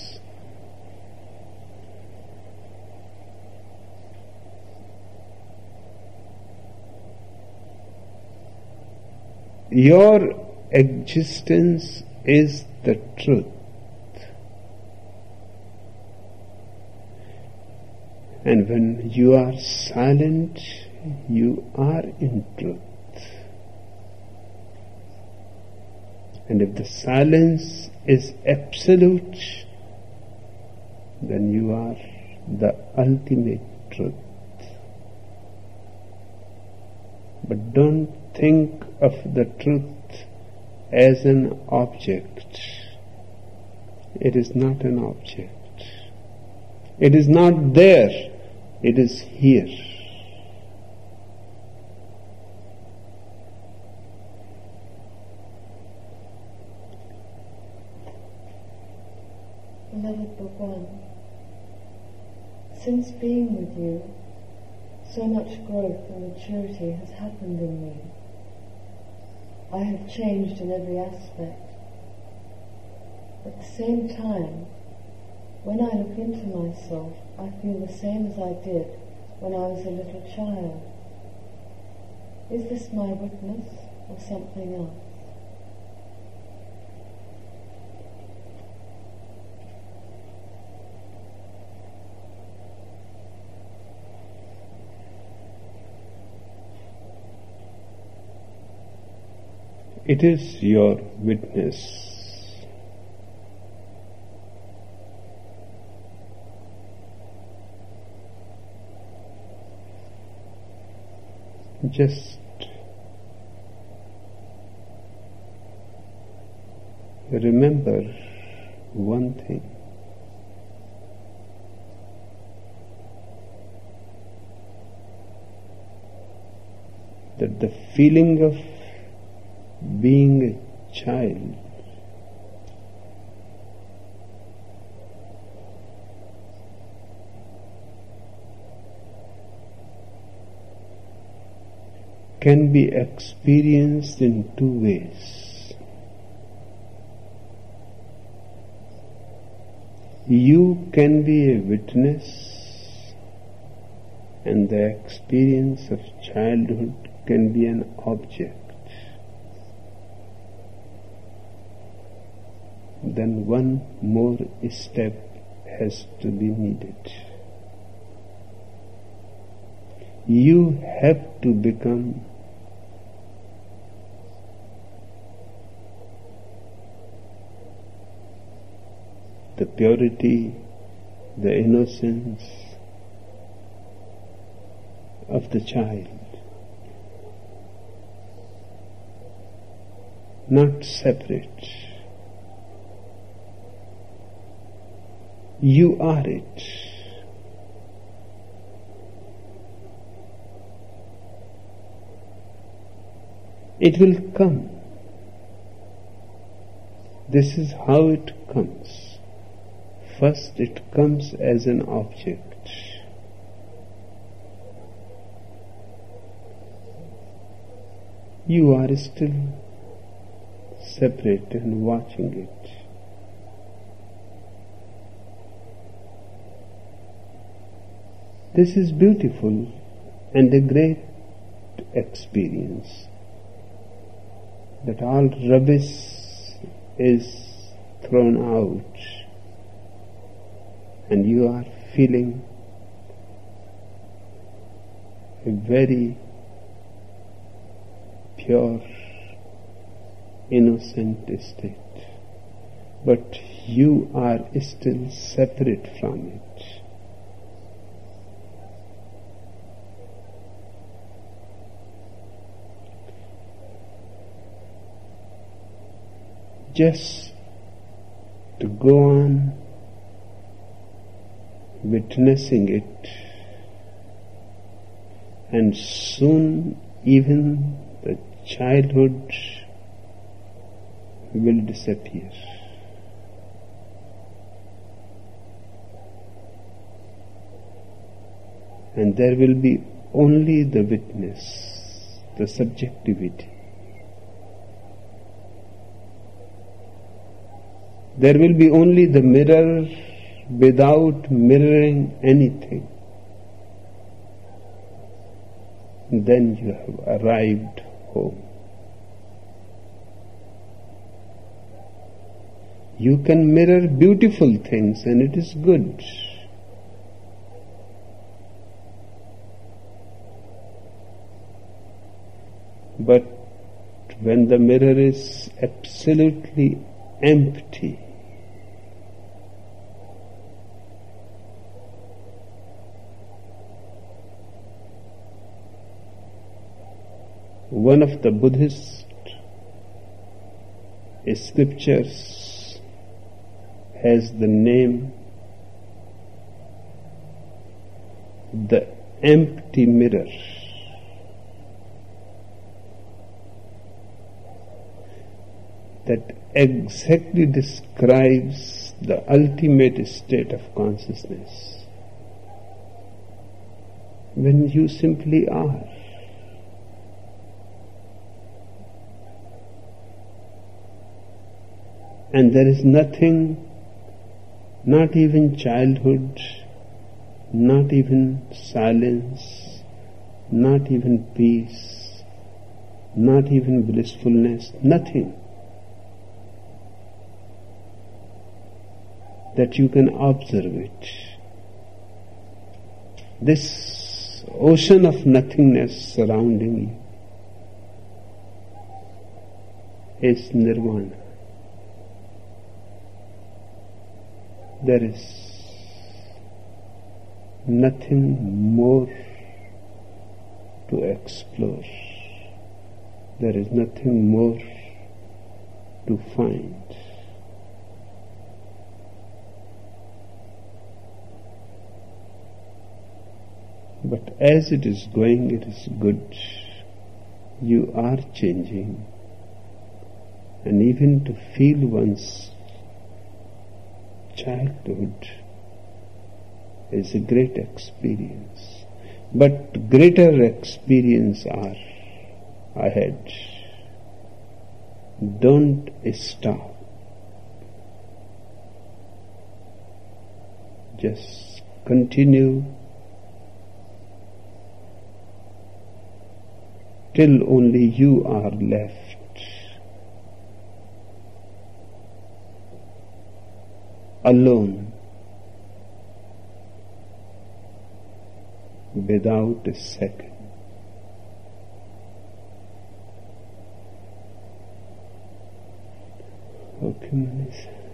Your existence is the truth. And when you are silent, you are in truth. And if the silence is absolute, then you are the ultimate truth. But don't think of the truth as an object. It is not an object. It is not there. It is here. Beloved Bhagwan, since being with you, so much growth and maturity has happened in me. I have changed in every aspect. At the same time, when I look into myself, I feel the same as I did when I was a little child. Is this my witness or something else? It is your witness. Just remember one thing. That the feeling of being a child can be experienced in two ways. You can be a witness, and the experience of childhood can be an object. Then one more step has to be needed. You have to become the purity, the innocence of the child, not separate. You are it. It will come. This is how it comes. First it comes as an object. You are still separate and watching it. This is beautiful and a great experience, that all rubbish is thrown out and you are feeling a very pure, innocent state. But you are still separate from it. Just to go on witnessing it, and soon even the childhood will disappear. And there will be only the witness, the subjectivity. There will be only the mirror without mirroring anything. Then you have arrived home. You can mirror beautiful things and it is good. But when the mirror is absolutely empty, one of the Buddhist scriptures has the name the empty mirror. That exactly describes the ultimate state of consciousness, when you simply are. And there is nothing, not even childhood, not even silence, not even peace, not even blissfulness, nothing that you can observe it. This ocean of nothingness surrounding you is nirvana. There is nothing more to explore. There is nothing more to find. But as it is going, it is good. You are changing. And even to feel one's childhood is a great experience. But greater experience are ahead. Don't stop. Just continue till only you are left. Alone, without a second. Okay, Manisha.